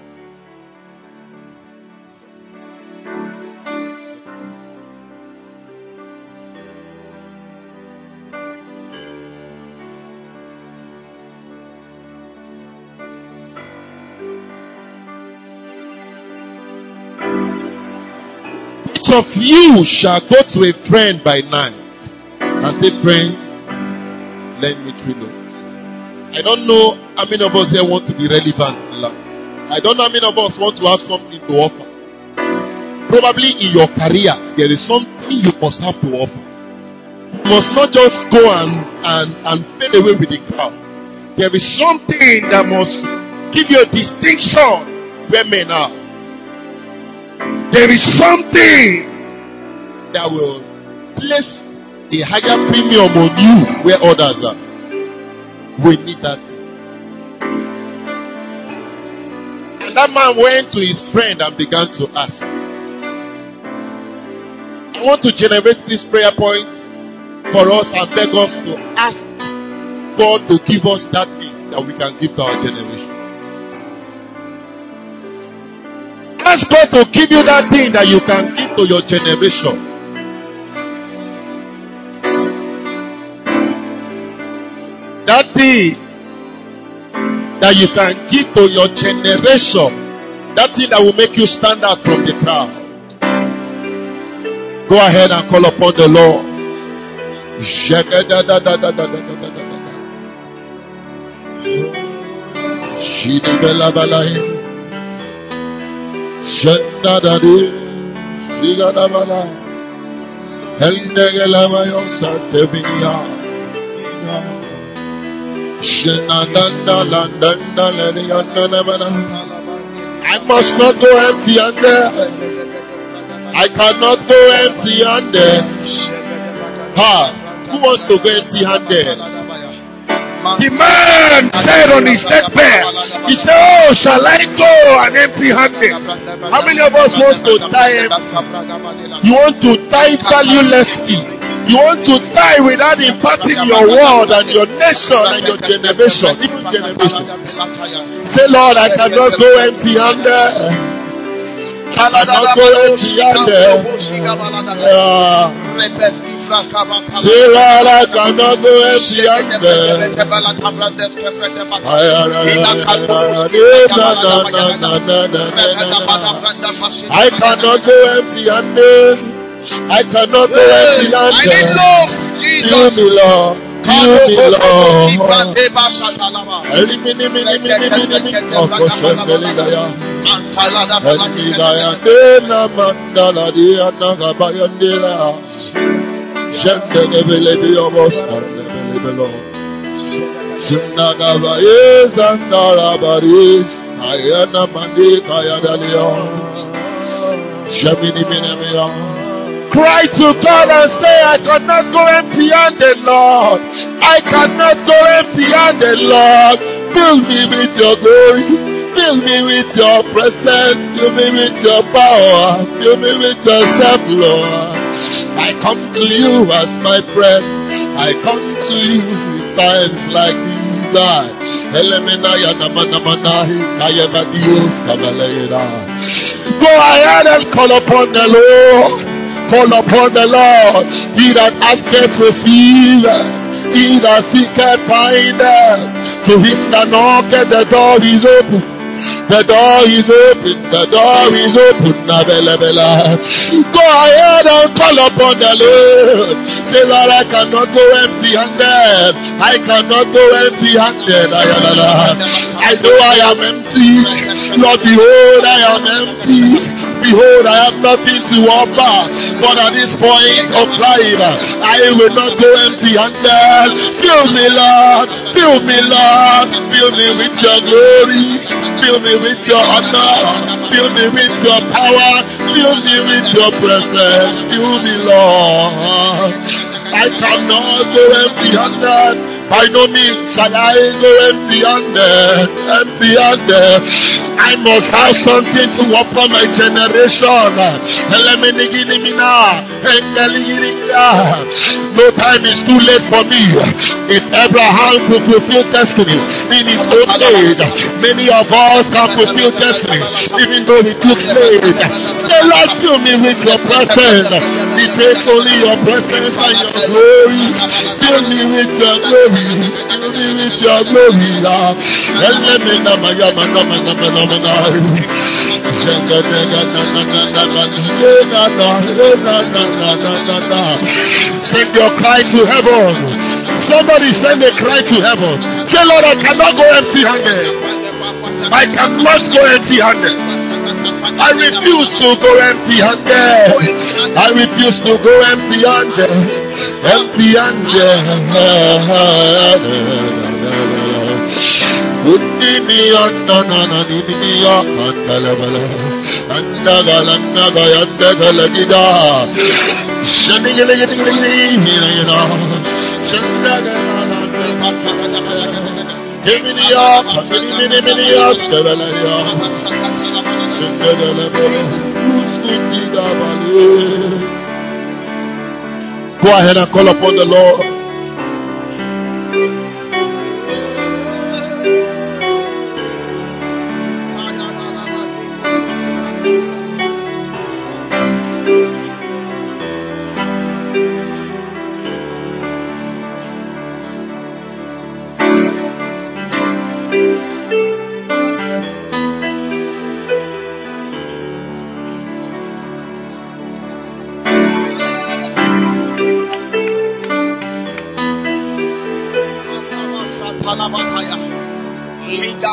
Which of you shall go to a friend by night and say, friend, lend me 3 loaves? I don't know how many of us here want to be relevant in life. I don't know how many of us want to have something to offer. Probably in your career, there is something you must have to offer. You must not just go and fade away with the crowd. There is something that must give you a distinction where men are. There is something that will place a higher premium on you where others are. We need that thing. And that man went to his friend and began to ask. I want to generate this prayer point for us and beg us to ask God to give us that thing that we can give to our generation. Ask God to give you that thing that you can give to your generation. That thing that you can give to your generation. That thing that will make you stand out from the crowd. Go ahead and call upon the Lord. Shidibela balai. Shendadadi. Shigadabala. Heldegelamayo Santevinia. I must not go empty handed. I cannot go empty handed. Who wants to go empty handed? The man said on his deathbed, he said, oh, shall I go an empty handed? How many of us wants to die empty? You want to die valuelessly. You want to die without impacting your world and your nation and your generation, even generation. Say, Lord, I cannot go empty handed. I cannot go empty handed. Say, Lord, I cannot go empty handed. I cannot go empty handed. I cannot go empty handed. I need love, Jesus. Fill me, Lord. Fill me, Lord. Cry to God and say, I cannot go empty-handed, Lord. I cannot go empty-handed, Lord. Fill me with your glory. Fill me with your presence. Fill me with your power. Fill me with yourself, Lord. I come to you as my friend. I come to you in times like these. Go ahead and call upon the Lord. Call upon the Lord. He that asketh receiveth. He that seeketh findeth. To him that knocketh, the door is open. The door is open. The door is open. Go ahead and call upon the Lord. Say, Lord, I cannot go empty-handed. I cannot go empty-handed. I know I am empty. Lord, behold, I am empty. Behold, I have nothing to offer. But at this point of life, I will not go empty-handed. Fill me, Lord. Fill me, Lord. Fill me with your glory. Fill me with your honor. Fill me with your power. Fill me with your presence. Fill me, Lord. I cannot go empty-handed. By no means shall I go empty-handed. Empty-handed. I must have something to offer my generation. No time is too late for me. If Abraham could fulfill destiny in his old age, many of us can fulfill destiny even though it looks late. Say, Lord, fill me with your presence. It takes only your presence and your glory. Fill me with your glory. Fill me with your glory. Send your cry to heaven. Somebody send a cry to heaven. Say, Lord, I cannot go empty-handed. I cannot go empty-handed. I refuse to go empty-handed. I refuse to go empty-handed. Empty-handed. Go ahead and call upon the Lord.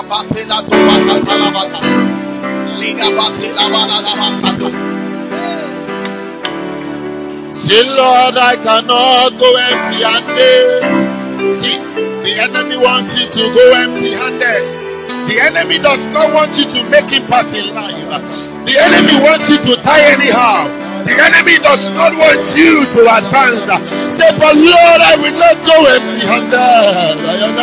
Say, Lord, I cannot go empty-handed. See, the enemy wants you to go empty-handed. The enemy does not want you to make impact in life. The enemy wants you to die anyhow. The enemy does not want you to advance. Say, but Lord, I will not go empty-handed.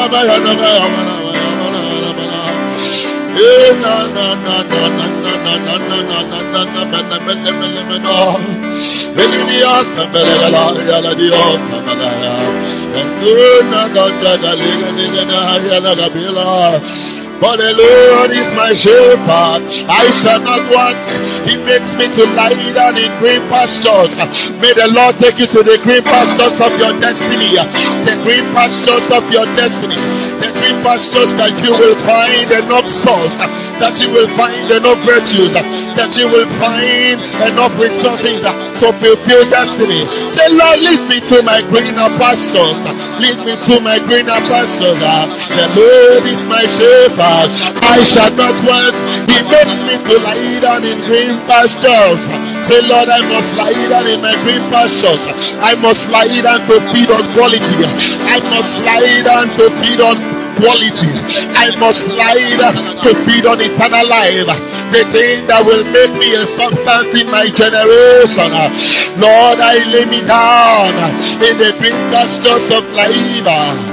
For the Lord is my shepherd, I shall not want. He makes me to lie down in green pastures. May the Lord take you to the green pastures of your destiny. The green pastures of your destiny. The green pastures that you will find enough souls, that you will find enough virtues, that you will find enough resources to fulfill destiny. Say, Lord, lead me to my greener pastures. Lead me to my greener pastures. The Lord is my shepherd, I shall not want. He makes me to lie down in green pastures. Say, Lord, I must lie down in my green pastures. I must lie down to feed on quality. I must lie down to feed on quality. I must lie down to feed on eternal life. The thing that will make me a substance in my generation. Lord, I lay me down in the green pastures of life.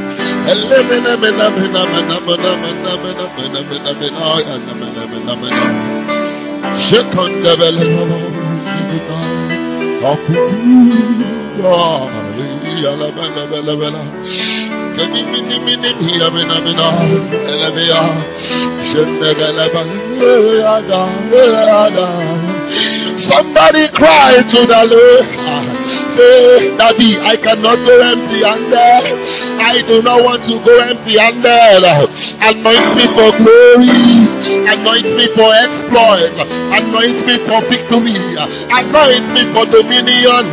Somebody cry to the Lord. Say, Daddy, I cannot go empty-handed. I do not want to go empty-handed. Anoint me for glory. Anoint me for exploit. Anoint me for victory. Anoint me for dominion.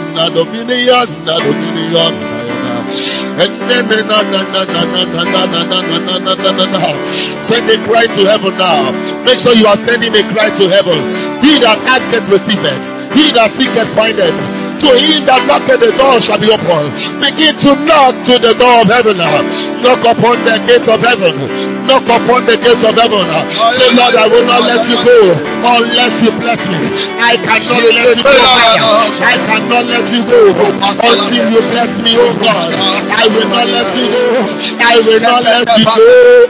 Send a cry to heaven now. Make sure you are sending a cry to heaven. He that asketh receiveth. He that seeketh findeth. To him that knocketh, the door shall be open. Begin to knock to the door of heaven. Knock upon the gates of heaven. Knock upon the gates of heaven. Say, Lord, I will not let you go unless you bless me. I cannot let you go, Father. I cannot let you go until you bless me, oh God. I will not let you go. I will not let you go.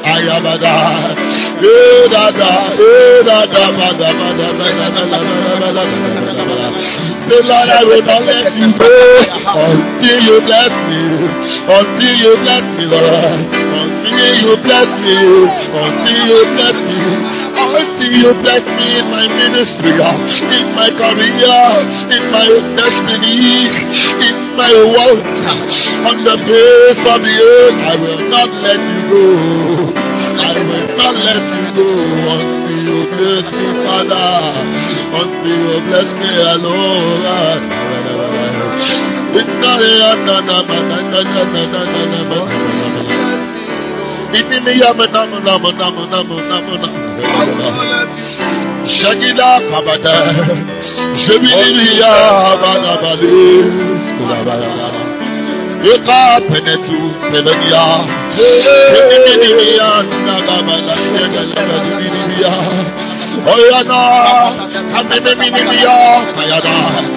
Say, Lord, I will not let you go until you bless me. Until you bless me, Lord. Until you bless me. Until you bless me. Until you bless me in my ministry, in my career, in my destiny, in my work, on the face of the earth. I will not let you go. I will not let you go until you bless me, Father. Until you bless me alone. Shagila Kabada, Jebilia Badabali, Yuka Penetu, Sevenia, Jebilia Nagabala, Oyana, Amemia, Ayada,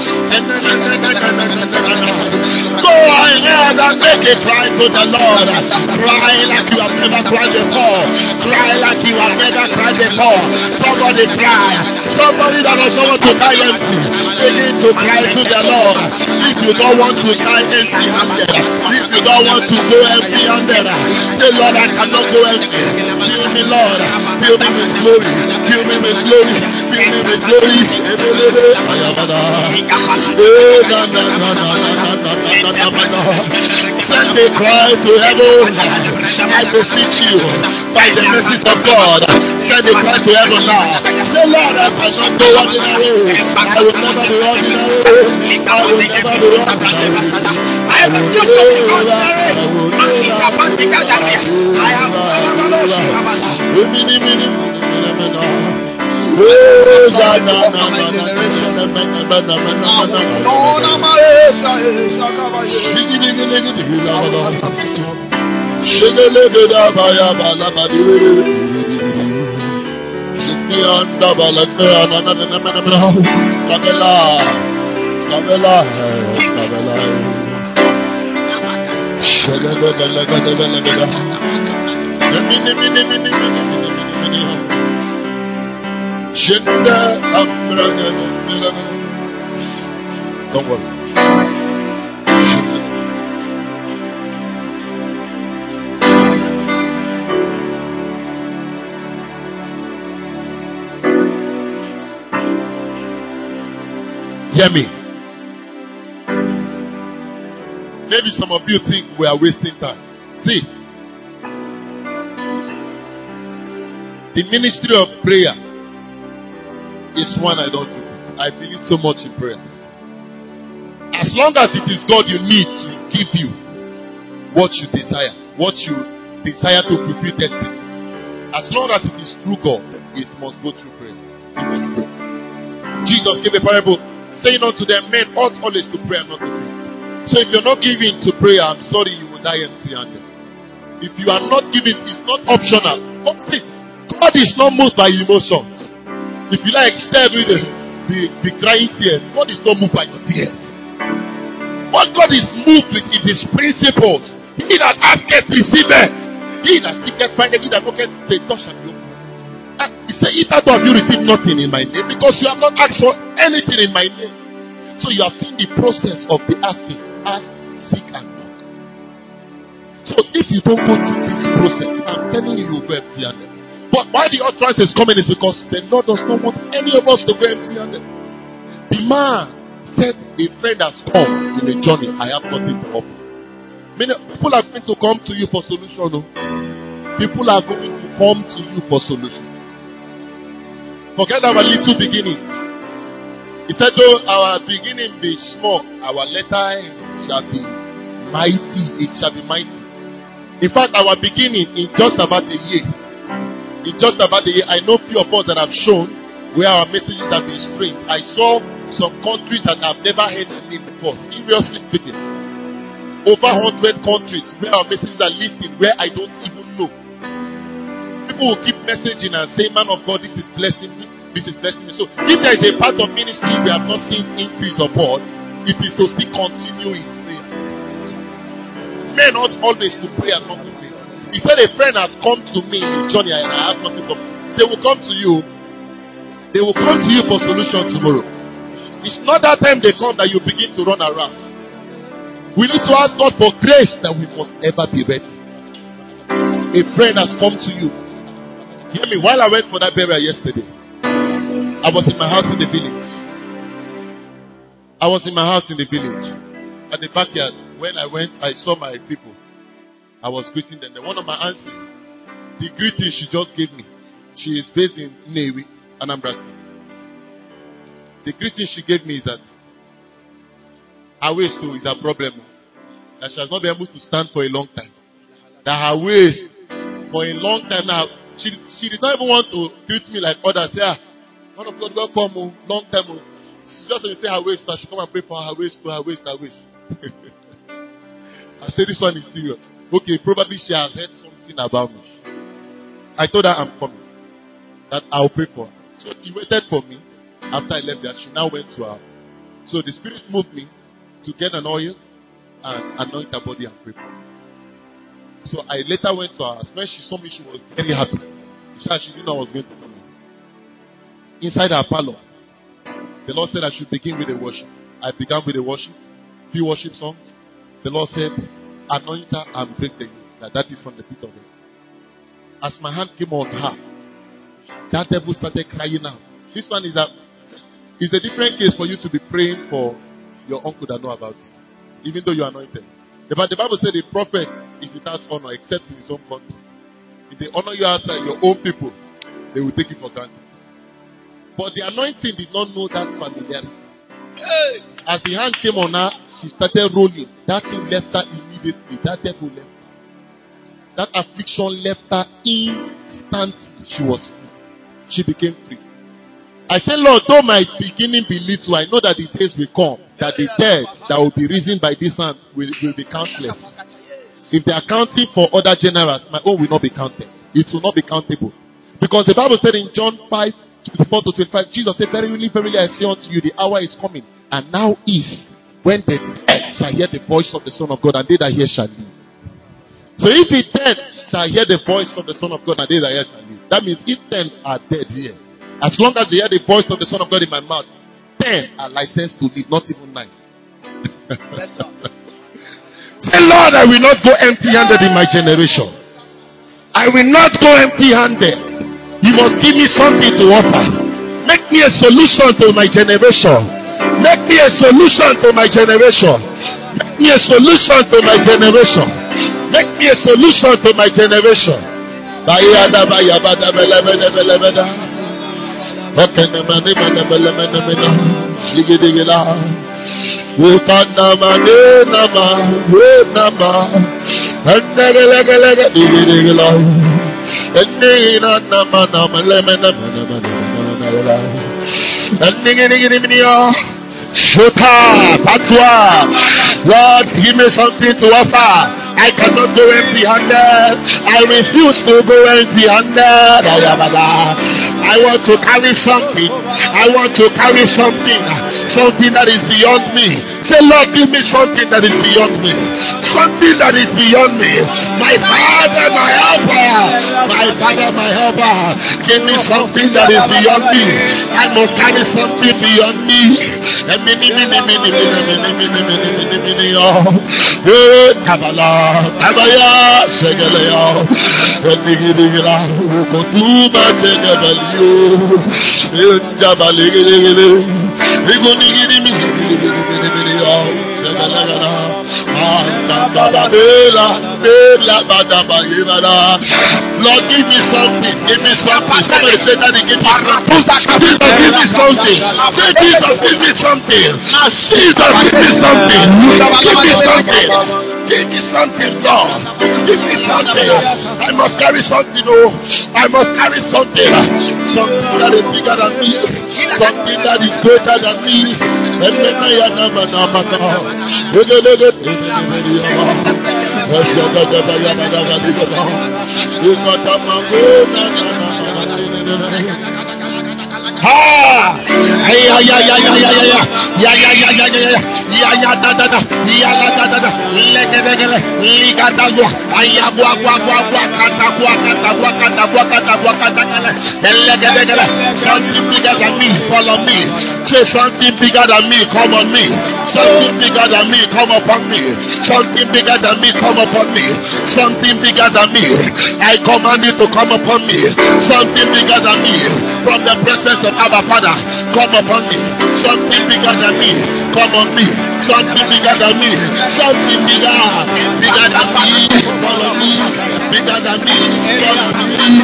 go ahead and make a cry to the Lord. Cry like you have never cried before. Cry like you have never cried before. Somebody cry. Somebody that doesn't want to die empty. Begin to cry to the Lord. If you don't want to die empty-handed, if you don't want to go empty-handed, say, Lord, I cannot go empty. Fill me, Lord. Fill me with glory. Fill me with glory. Fill me with glory. Send a cry to heaven. I beseech you by the mercies of God. Send a cry to heaven now. Say, Lord, I cannot go ordinary. I will never be ordinary. I will never be ordinary. I will never be ordinary. I will never be ordinary. Don't worry. Hear me. Maybe some of you think we are wasting time. See, the ministry of prayer is one I don't do it. I believe so much in prayers. As long as it is God you need to give you what you desire to fulfill destiny. As long as it is through God, it must go through prayer. You must pray. Jesus gave a parable saying unto them, men ought always to pray and not to faint. So if you're not giving to prayer, I'm sorry, you will die empty-handed. If you are not giving, it's not optional. See, God is not moved by emotions. If you like, stay every day, be crying tears. God is not moved by your tears. What God is moved with is His principles. He that asketh, receiveth. He that seeketh, findeth. He that knocketh, the door shall be opened. He said, hitherto have you received nothing in my name, because you have not asked for anything in my name. So you have seen the process of the asking. Ask, seek, and knock. So if you don't go through this process, I'm telling you, you'll go empty-handed. But why the utterance is coming is because the Lord does not want any of us to go empty-handed. The man said, a friend has come in a journey. I have nothing to offer. Many people are going to come to you for solution. No? People are going to come to you for solution. Forget our little beginnings. He said, though our beginning be small, our latter shall be mighty. It shall be mighty. In fact, our beginning in just about a year. I know few of us that have shown where our messages have been streamed. I saw some countries that I've never heard the name before. Seriously speaking. Over 100 countries where our messages are listed where I don't even know. People will keep messaging and saying, man of God, this is blessing me. This is blessing me. So if there is a part of ministry we have not seen increase upon, it is to still continue in prayer. Men ought always to pray and not to faint. He said a friend has come to me in his journey and I have nothing to. They will come to you. They will come to you for solution tomorrow. It's not that time they come that you begin to run around. We need to ask God for grace that we must ever be ready. A friend has come to you. Hear me, while I went for that burial yesterday, I was in my house in the village. At the backyard. When I went, I saw my people. I was greeting them. Then one of my aunties, the greeting she just gave me. She is based in Nnewi, Anambra State. The greeting she gave me is that her waist too is a problem. That she has not been able to stand for a long time. That her waist for a long time now, she did not even want to treat me like others. Say, man of God, welcome, long time. She just say her waist, that she come and pray for her waist. I say this one is serious. Okay, probably she has heard something about me. I told her I'm coming. That I'll pray for her. So she waited for me. After I left there, she now went to her house. So the Spirit moved me to get an oil and anoint her body and pray for her. So I later went to her house. When she saw me, she was very happy. She said she didn't know I was going to come in. Inside her parlor, the Lord said I should begin with a worship. I began with a worship, few worship songs. The Lord said, anoint her and break the yoke. That is from the pit of hell. As my hand came on her, that devil started crying out. This one is a different case for you to be praying for your uncle that know about you, even though you are anointed. The Bible said the prophet is without honor except in his own country. If they honor you outside your own people, they will take it for granted. But the anointing did not know that familiarity. Hey! As the hand came on her, she started rolling. That thing left her immediately. That devil left her. That affliction left her instantly. She was free. She became free. I said, Lord, though my beginning be little, I know that the days will come, that the dead that will be risen by this hand will be countless. If they are counting for other generals, my own will not be counted. It will not be countable. Because the Bible said in John 5:24-25, Jesus said, verily, verily, I say unto you, the hour is coming, and now is, when the dead shall hear the voice of the Son of God, and they that hear shall live. So if the dead shall hear the voice of the Son of God, and they that hear shall live, that means if 10 are dead here, as long as they hear the voice of the Son of God in my mouth, 10 are licensed to live, not even 9. Yes, sir. Say, Lord, I will not go empty-handed in my generation. I will not go empty-handed. You must give me something to offer. Make me a solution to my generation. Make me a solution to my generation. Make me a solution to my generation. Make me a solution to my generation. Shota, Patwa. Lord, give me something to offer. I cannot go empty-handed. I refuse to go empty-handed. I want to carry something. I want to carry something. Something that is beyond me. Say, Lord, give me something that is beyond me. Something that is beyond me. My Father, my helper. My Father, my helper. Give me something that is beyond me. I must carry something beyond me. Tabaya Segaleo Digila Kotuma Tegabalio Jabaligili Igunigiri Segalagana Mandababela Bela Badaba. Lord, give me something. Give me something. Somebody say that give me something. Jesus, give me something. Say, Jesus, give me something. Jesus, give me something. Give me something. Give me something, Lord. Give me something. I must carry something. Oh, I must carry something. Something that is bigger than me. Something that is greater than me. Ha! Ya ya ya ya ya ya ya ya ya ya ya ya ya ya da da da ya la da da da lege lege liga da gua aya gua gua gua gua kata gua kata gua kata gua kata gua kata kala lege lege something bigger than me follow me. Say something bigger than me come on me. Something bigger than me come upon me. Something bigger than me come upon me. Something bigger than me. I command it to come upon me. Something bigger than me from the presence of our Father. Come upon me. Something bigger than me. Come on me. Something bigger than me. Something bigger. Bigger than me. Follow me. Bigger than me. Follow me.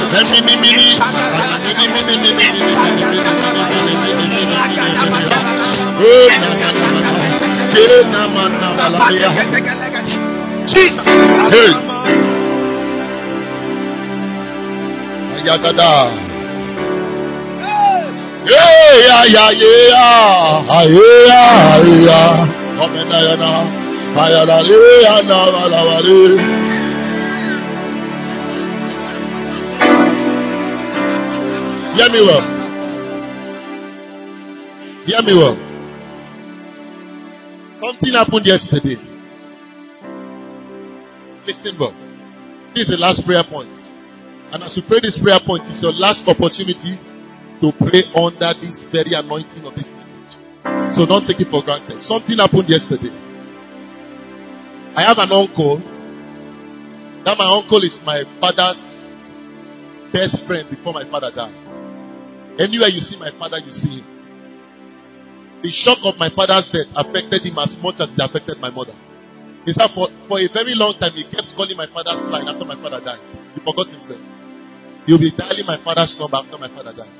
Jesus. Hey. Ayagada. Yeah, yeah, yeah, yeah, yeah. Komenayana, ayana, walawali. Hear me well. Hear me well. Something happened yesterday. Listen well. This is the last prayer point. And as you pray this prayer point, it's your last opportunity to pray under this very anointing of this message. So don't take it for granted. Something happened yesterday. I have an uncle. That my uncle is my father's best friend before my father died. Anywhere you see my father, you see him. The shock of my father's death affected him as much as it affected my mother. He said for a very long time, he kept calling my father's line after my father died. He forgot himself. He'll be dialing my father's number after my father died.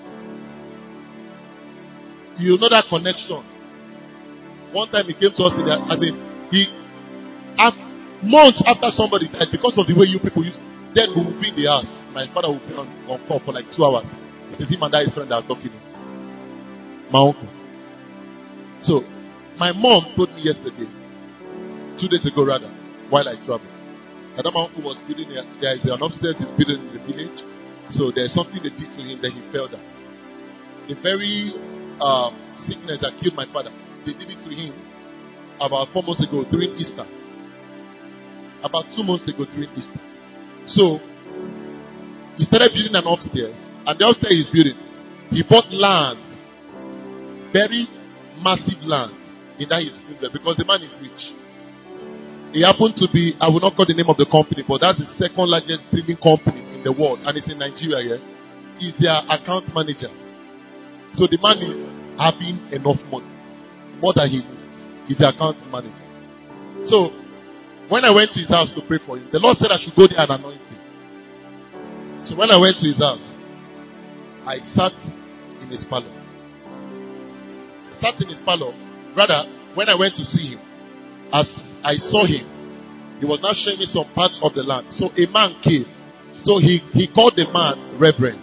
You know that connection. One time he came to us as Months after somebody died, because of the way you people use, then we will be in the house. My father will be on call for like 2 hours. It is him and that his friend that are talking. My uncle. So, my mom told me yesterday, 2 days ago rather, while I traveled, that my uncle was building, there is an upstairs he's building in the village. So there's something they did to him, then he fell down. A very sickness that killed my father, they did it to him about 4 months ago during Easter. About 2 months ago during Easter. So, he started building an upstairs, and the upstairs he's building, he bought land, very massive land, in that his kingdom, because the man is rich. He happened to be, I will not call the name of the company, but that's the second largest drilling company in the world, and it's in Nigeria here. He's their account manager. So the man is having enough money, more than he needs. He's the account manager. So, when I went to his house to pray for him, the Lord said I should go there and anoint him. So when I went to his house, I sat in his parlor. I sat in his parlor. Rather, when I went to see him, as I saw him, he was not showing me some parts of the land. So a man came. So he called the man Reverend.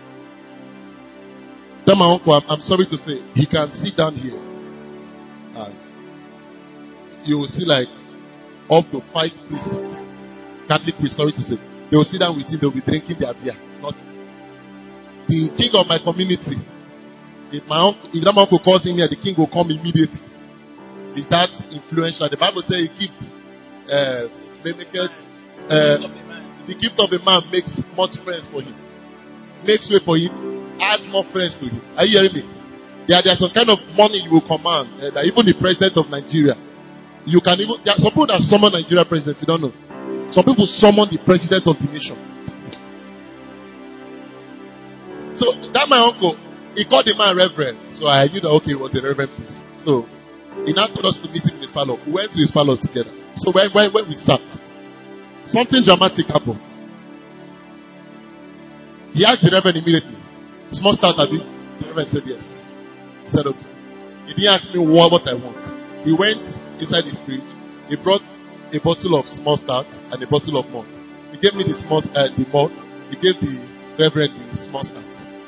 Then my uncle, I'm sorry to say, he can sit down here. And you will see like up to 5 priests, Catholic priests, sorry to say, they will sit down with him, they will be drinking their beer. Nothing. The king of my community, if that my uncle calls him here, the king will come immediately. Is that influential? The Bible says the gift of a man makes much friends for him. Makes way for him, adds more friends to him. Are you hearing me? There's some kind of money you will command that even the president of Nigeria, you can even, there are some people that summon Nigeria president, you don't know. Some people summon the president of the nation. So that my uncle, he called the man Reverend. So I knew that okay, he was a Reverend priest. So he now told us to meet him in his parlor. We went to his parlor together. So when we sat, something dramatic happened. He asked the Reverend immediately, small start, Abi? The Reverend said yes. He said okay. He didn't ask me what I want. He went inside his fridge. He brought a bottle of small start and a bottle of malt. He gave me the malt. He gave the Reverend the small start.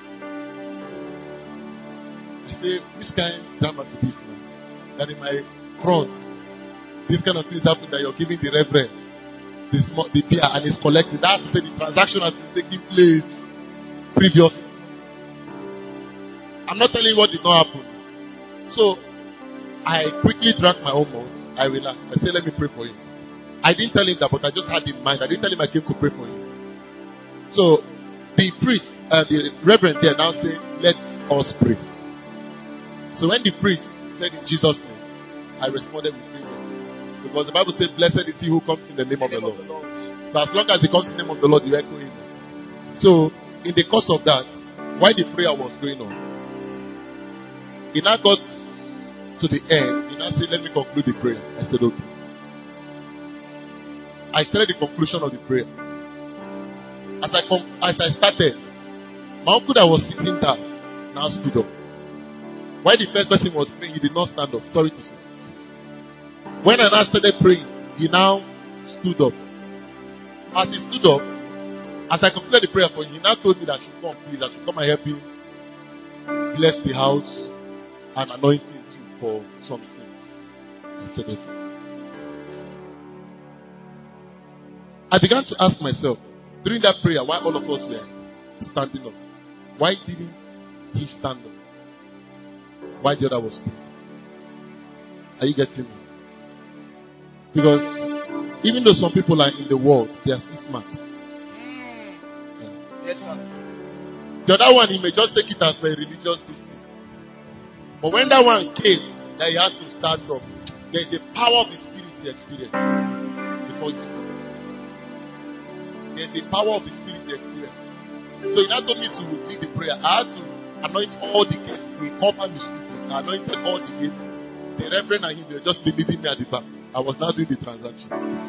I say, which kind of drama be this now? That in my front, this kind of things happen that you're giving the Reverend the beer and he's collecting. That's to say the transaction has been taking place previously. I'm not telling you what did not happen. So, I quickly drank my own malt. I relaxed. I said, let me pray for him. I didn't tell him that, but I just had in mind. I didn't tell him I came to pray for him. So, the priest, the Reverend there now said, let us pray. So when the priest said in Jesus' name, I responded with amen. Because the Bible said, blessed is he who comes in the name of the Lord. So as long as he comes in the name of the Lord, you echo amen. So in the course of that, while the prayer was going on, he now got to the end. He now said, let me conclude the prayer. I said, okay. I started the conclusion of the prayer. As I started, my uncle that was sitting down now stood up. While the first person was praying, he did not stand up. Sorry to say. When I now started praying, he now stood up. As he stood up, as I completed the prayer for him, he now told me that I should come, please. I should come and help him bless the house and anoint him too for some things. I said, okay. I began to ask myself, during that prayer, while all of us were standing up, why didn't he stand up? Why the other was praying? Are you getting me? Because even though some people are in the world, they are still smart. Yeah. Yes, sir. The other one, he may just take it as a religious thing. But when that one came, that he has to stand up, there is a power of the spirit he experienced before you speak. There is a power of the spirit he experienced. So he now told me to lead the prayer. I had to anoint all the gates. The compound is sleeping. I anointed all the gates. The Reverend and him, they were just leading me at the back. I was now doing the transaction.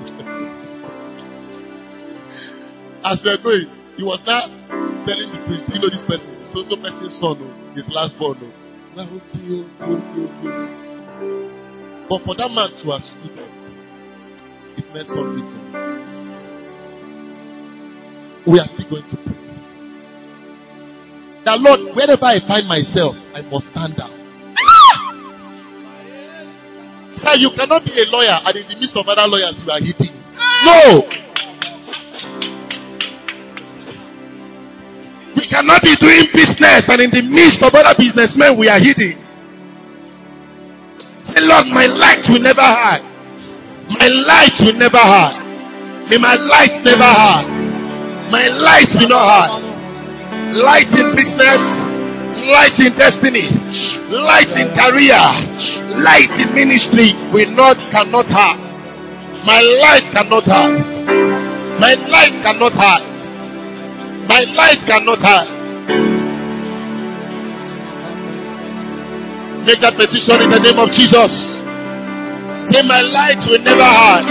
As we were going, he was now telling the priest, you know this person, so person's son, his last born. Now, okay. But for that man to have stood up, it meant something to me. We are still going to pray. That Lord, wherever I find myself, I must stand out. Sir, you cannot be a lawyer and in the midst of other lawyers you are hitting. No! We cannot be doing business and in the midst of other businessmen we are hidden. Say, Lord, my light will never hide. My light will never hide. May my light never hide. My light will not hide. Light in business, light in destiny, light in career, light in ministry cannot hide. My light cannot hide. My light cannot hide. My light cannot hide. Make that petition in the name of Jesus. Say, my light will never hide.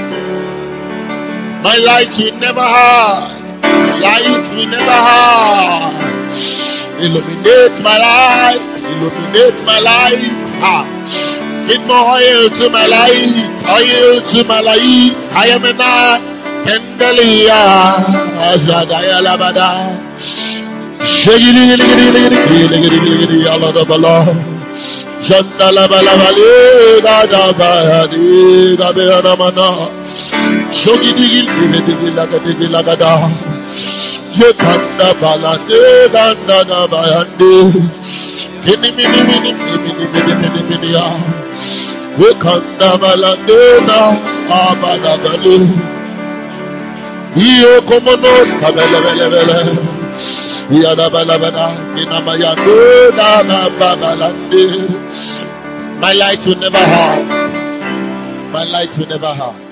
My light will never hide. Light will never hide. Illuminate my light. Illuminate my light. Give more oil to my light. Oil to my light. I am a night. Tendelia. Azadaya labada. Shagili. Allah of Allah. Jandala balabali. Gada bayadi. Gabeana mana. Shogidigi lagada. Yekanda balade ganda bayande. Mini ya. Yekanda balade na abada bale. Iyo komonos kabele. Yada balabada inamaya do na babalande. My light will never hide. My light will never hide.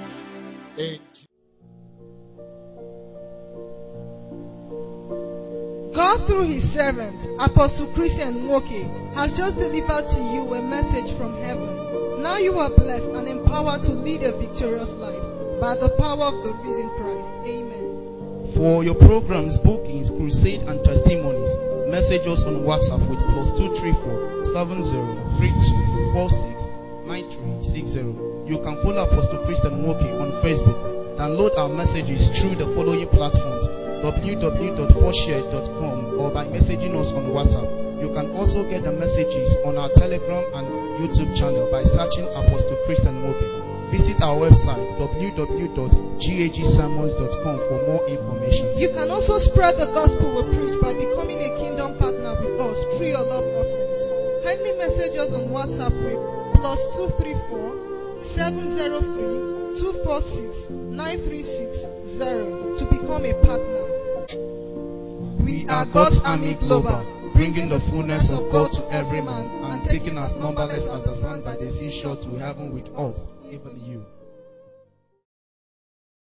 God, through his servant, Apostle Christian Nwoke, has just delivered to you a message from heaven. Now you are blessed and empowered to lead a victorious life by the power of the risen Christ. Amen. For your programs, bookings, crusade and testimonies, message us on WhatsApp with +234 7032 46 9360. You can follow Apostle Christian Nwoke on Facebook. Download our messages through the following platforms: www.4share.com or by messaging us on WhatsApp. You can also get the messages on our Telegram and YouTube channel by searching Apostle Christian Nwoke. Visit our website www.gagsermons.com for more information. You can also spread the gospel we preach by becoming a kingdom partner with us through your love offerings. Kindly message us on WhatsApp with +234 703 246 9360 to become a partner. We are God's Army Global, bringing the fullness of God to every man and taking us numberless as the sand by the seashore to heaven with us, even you.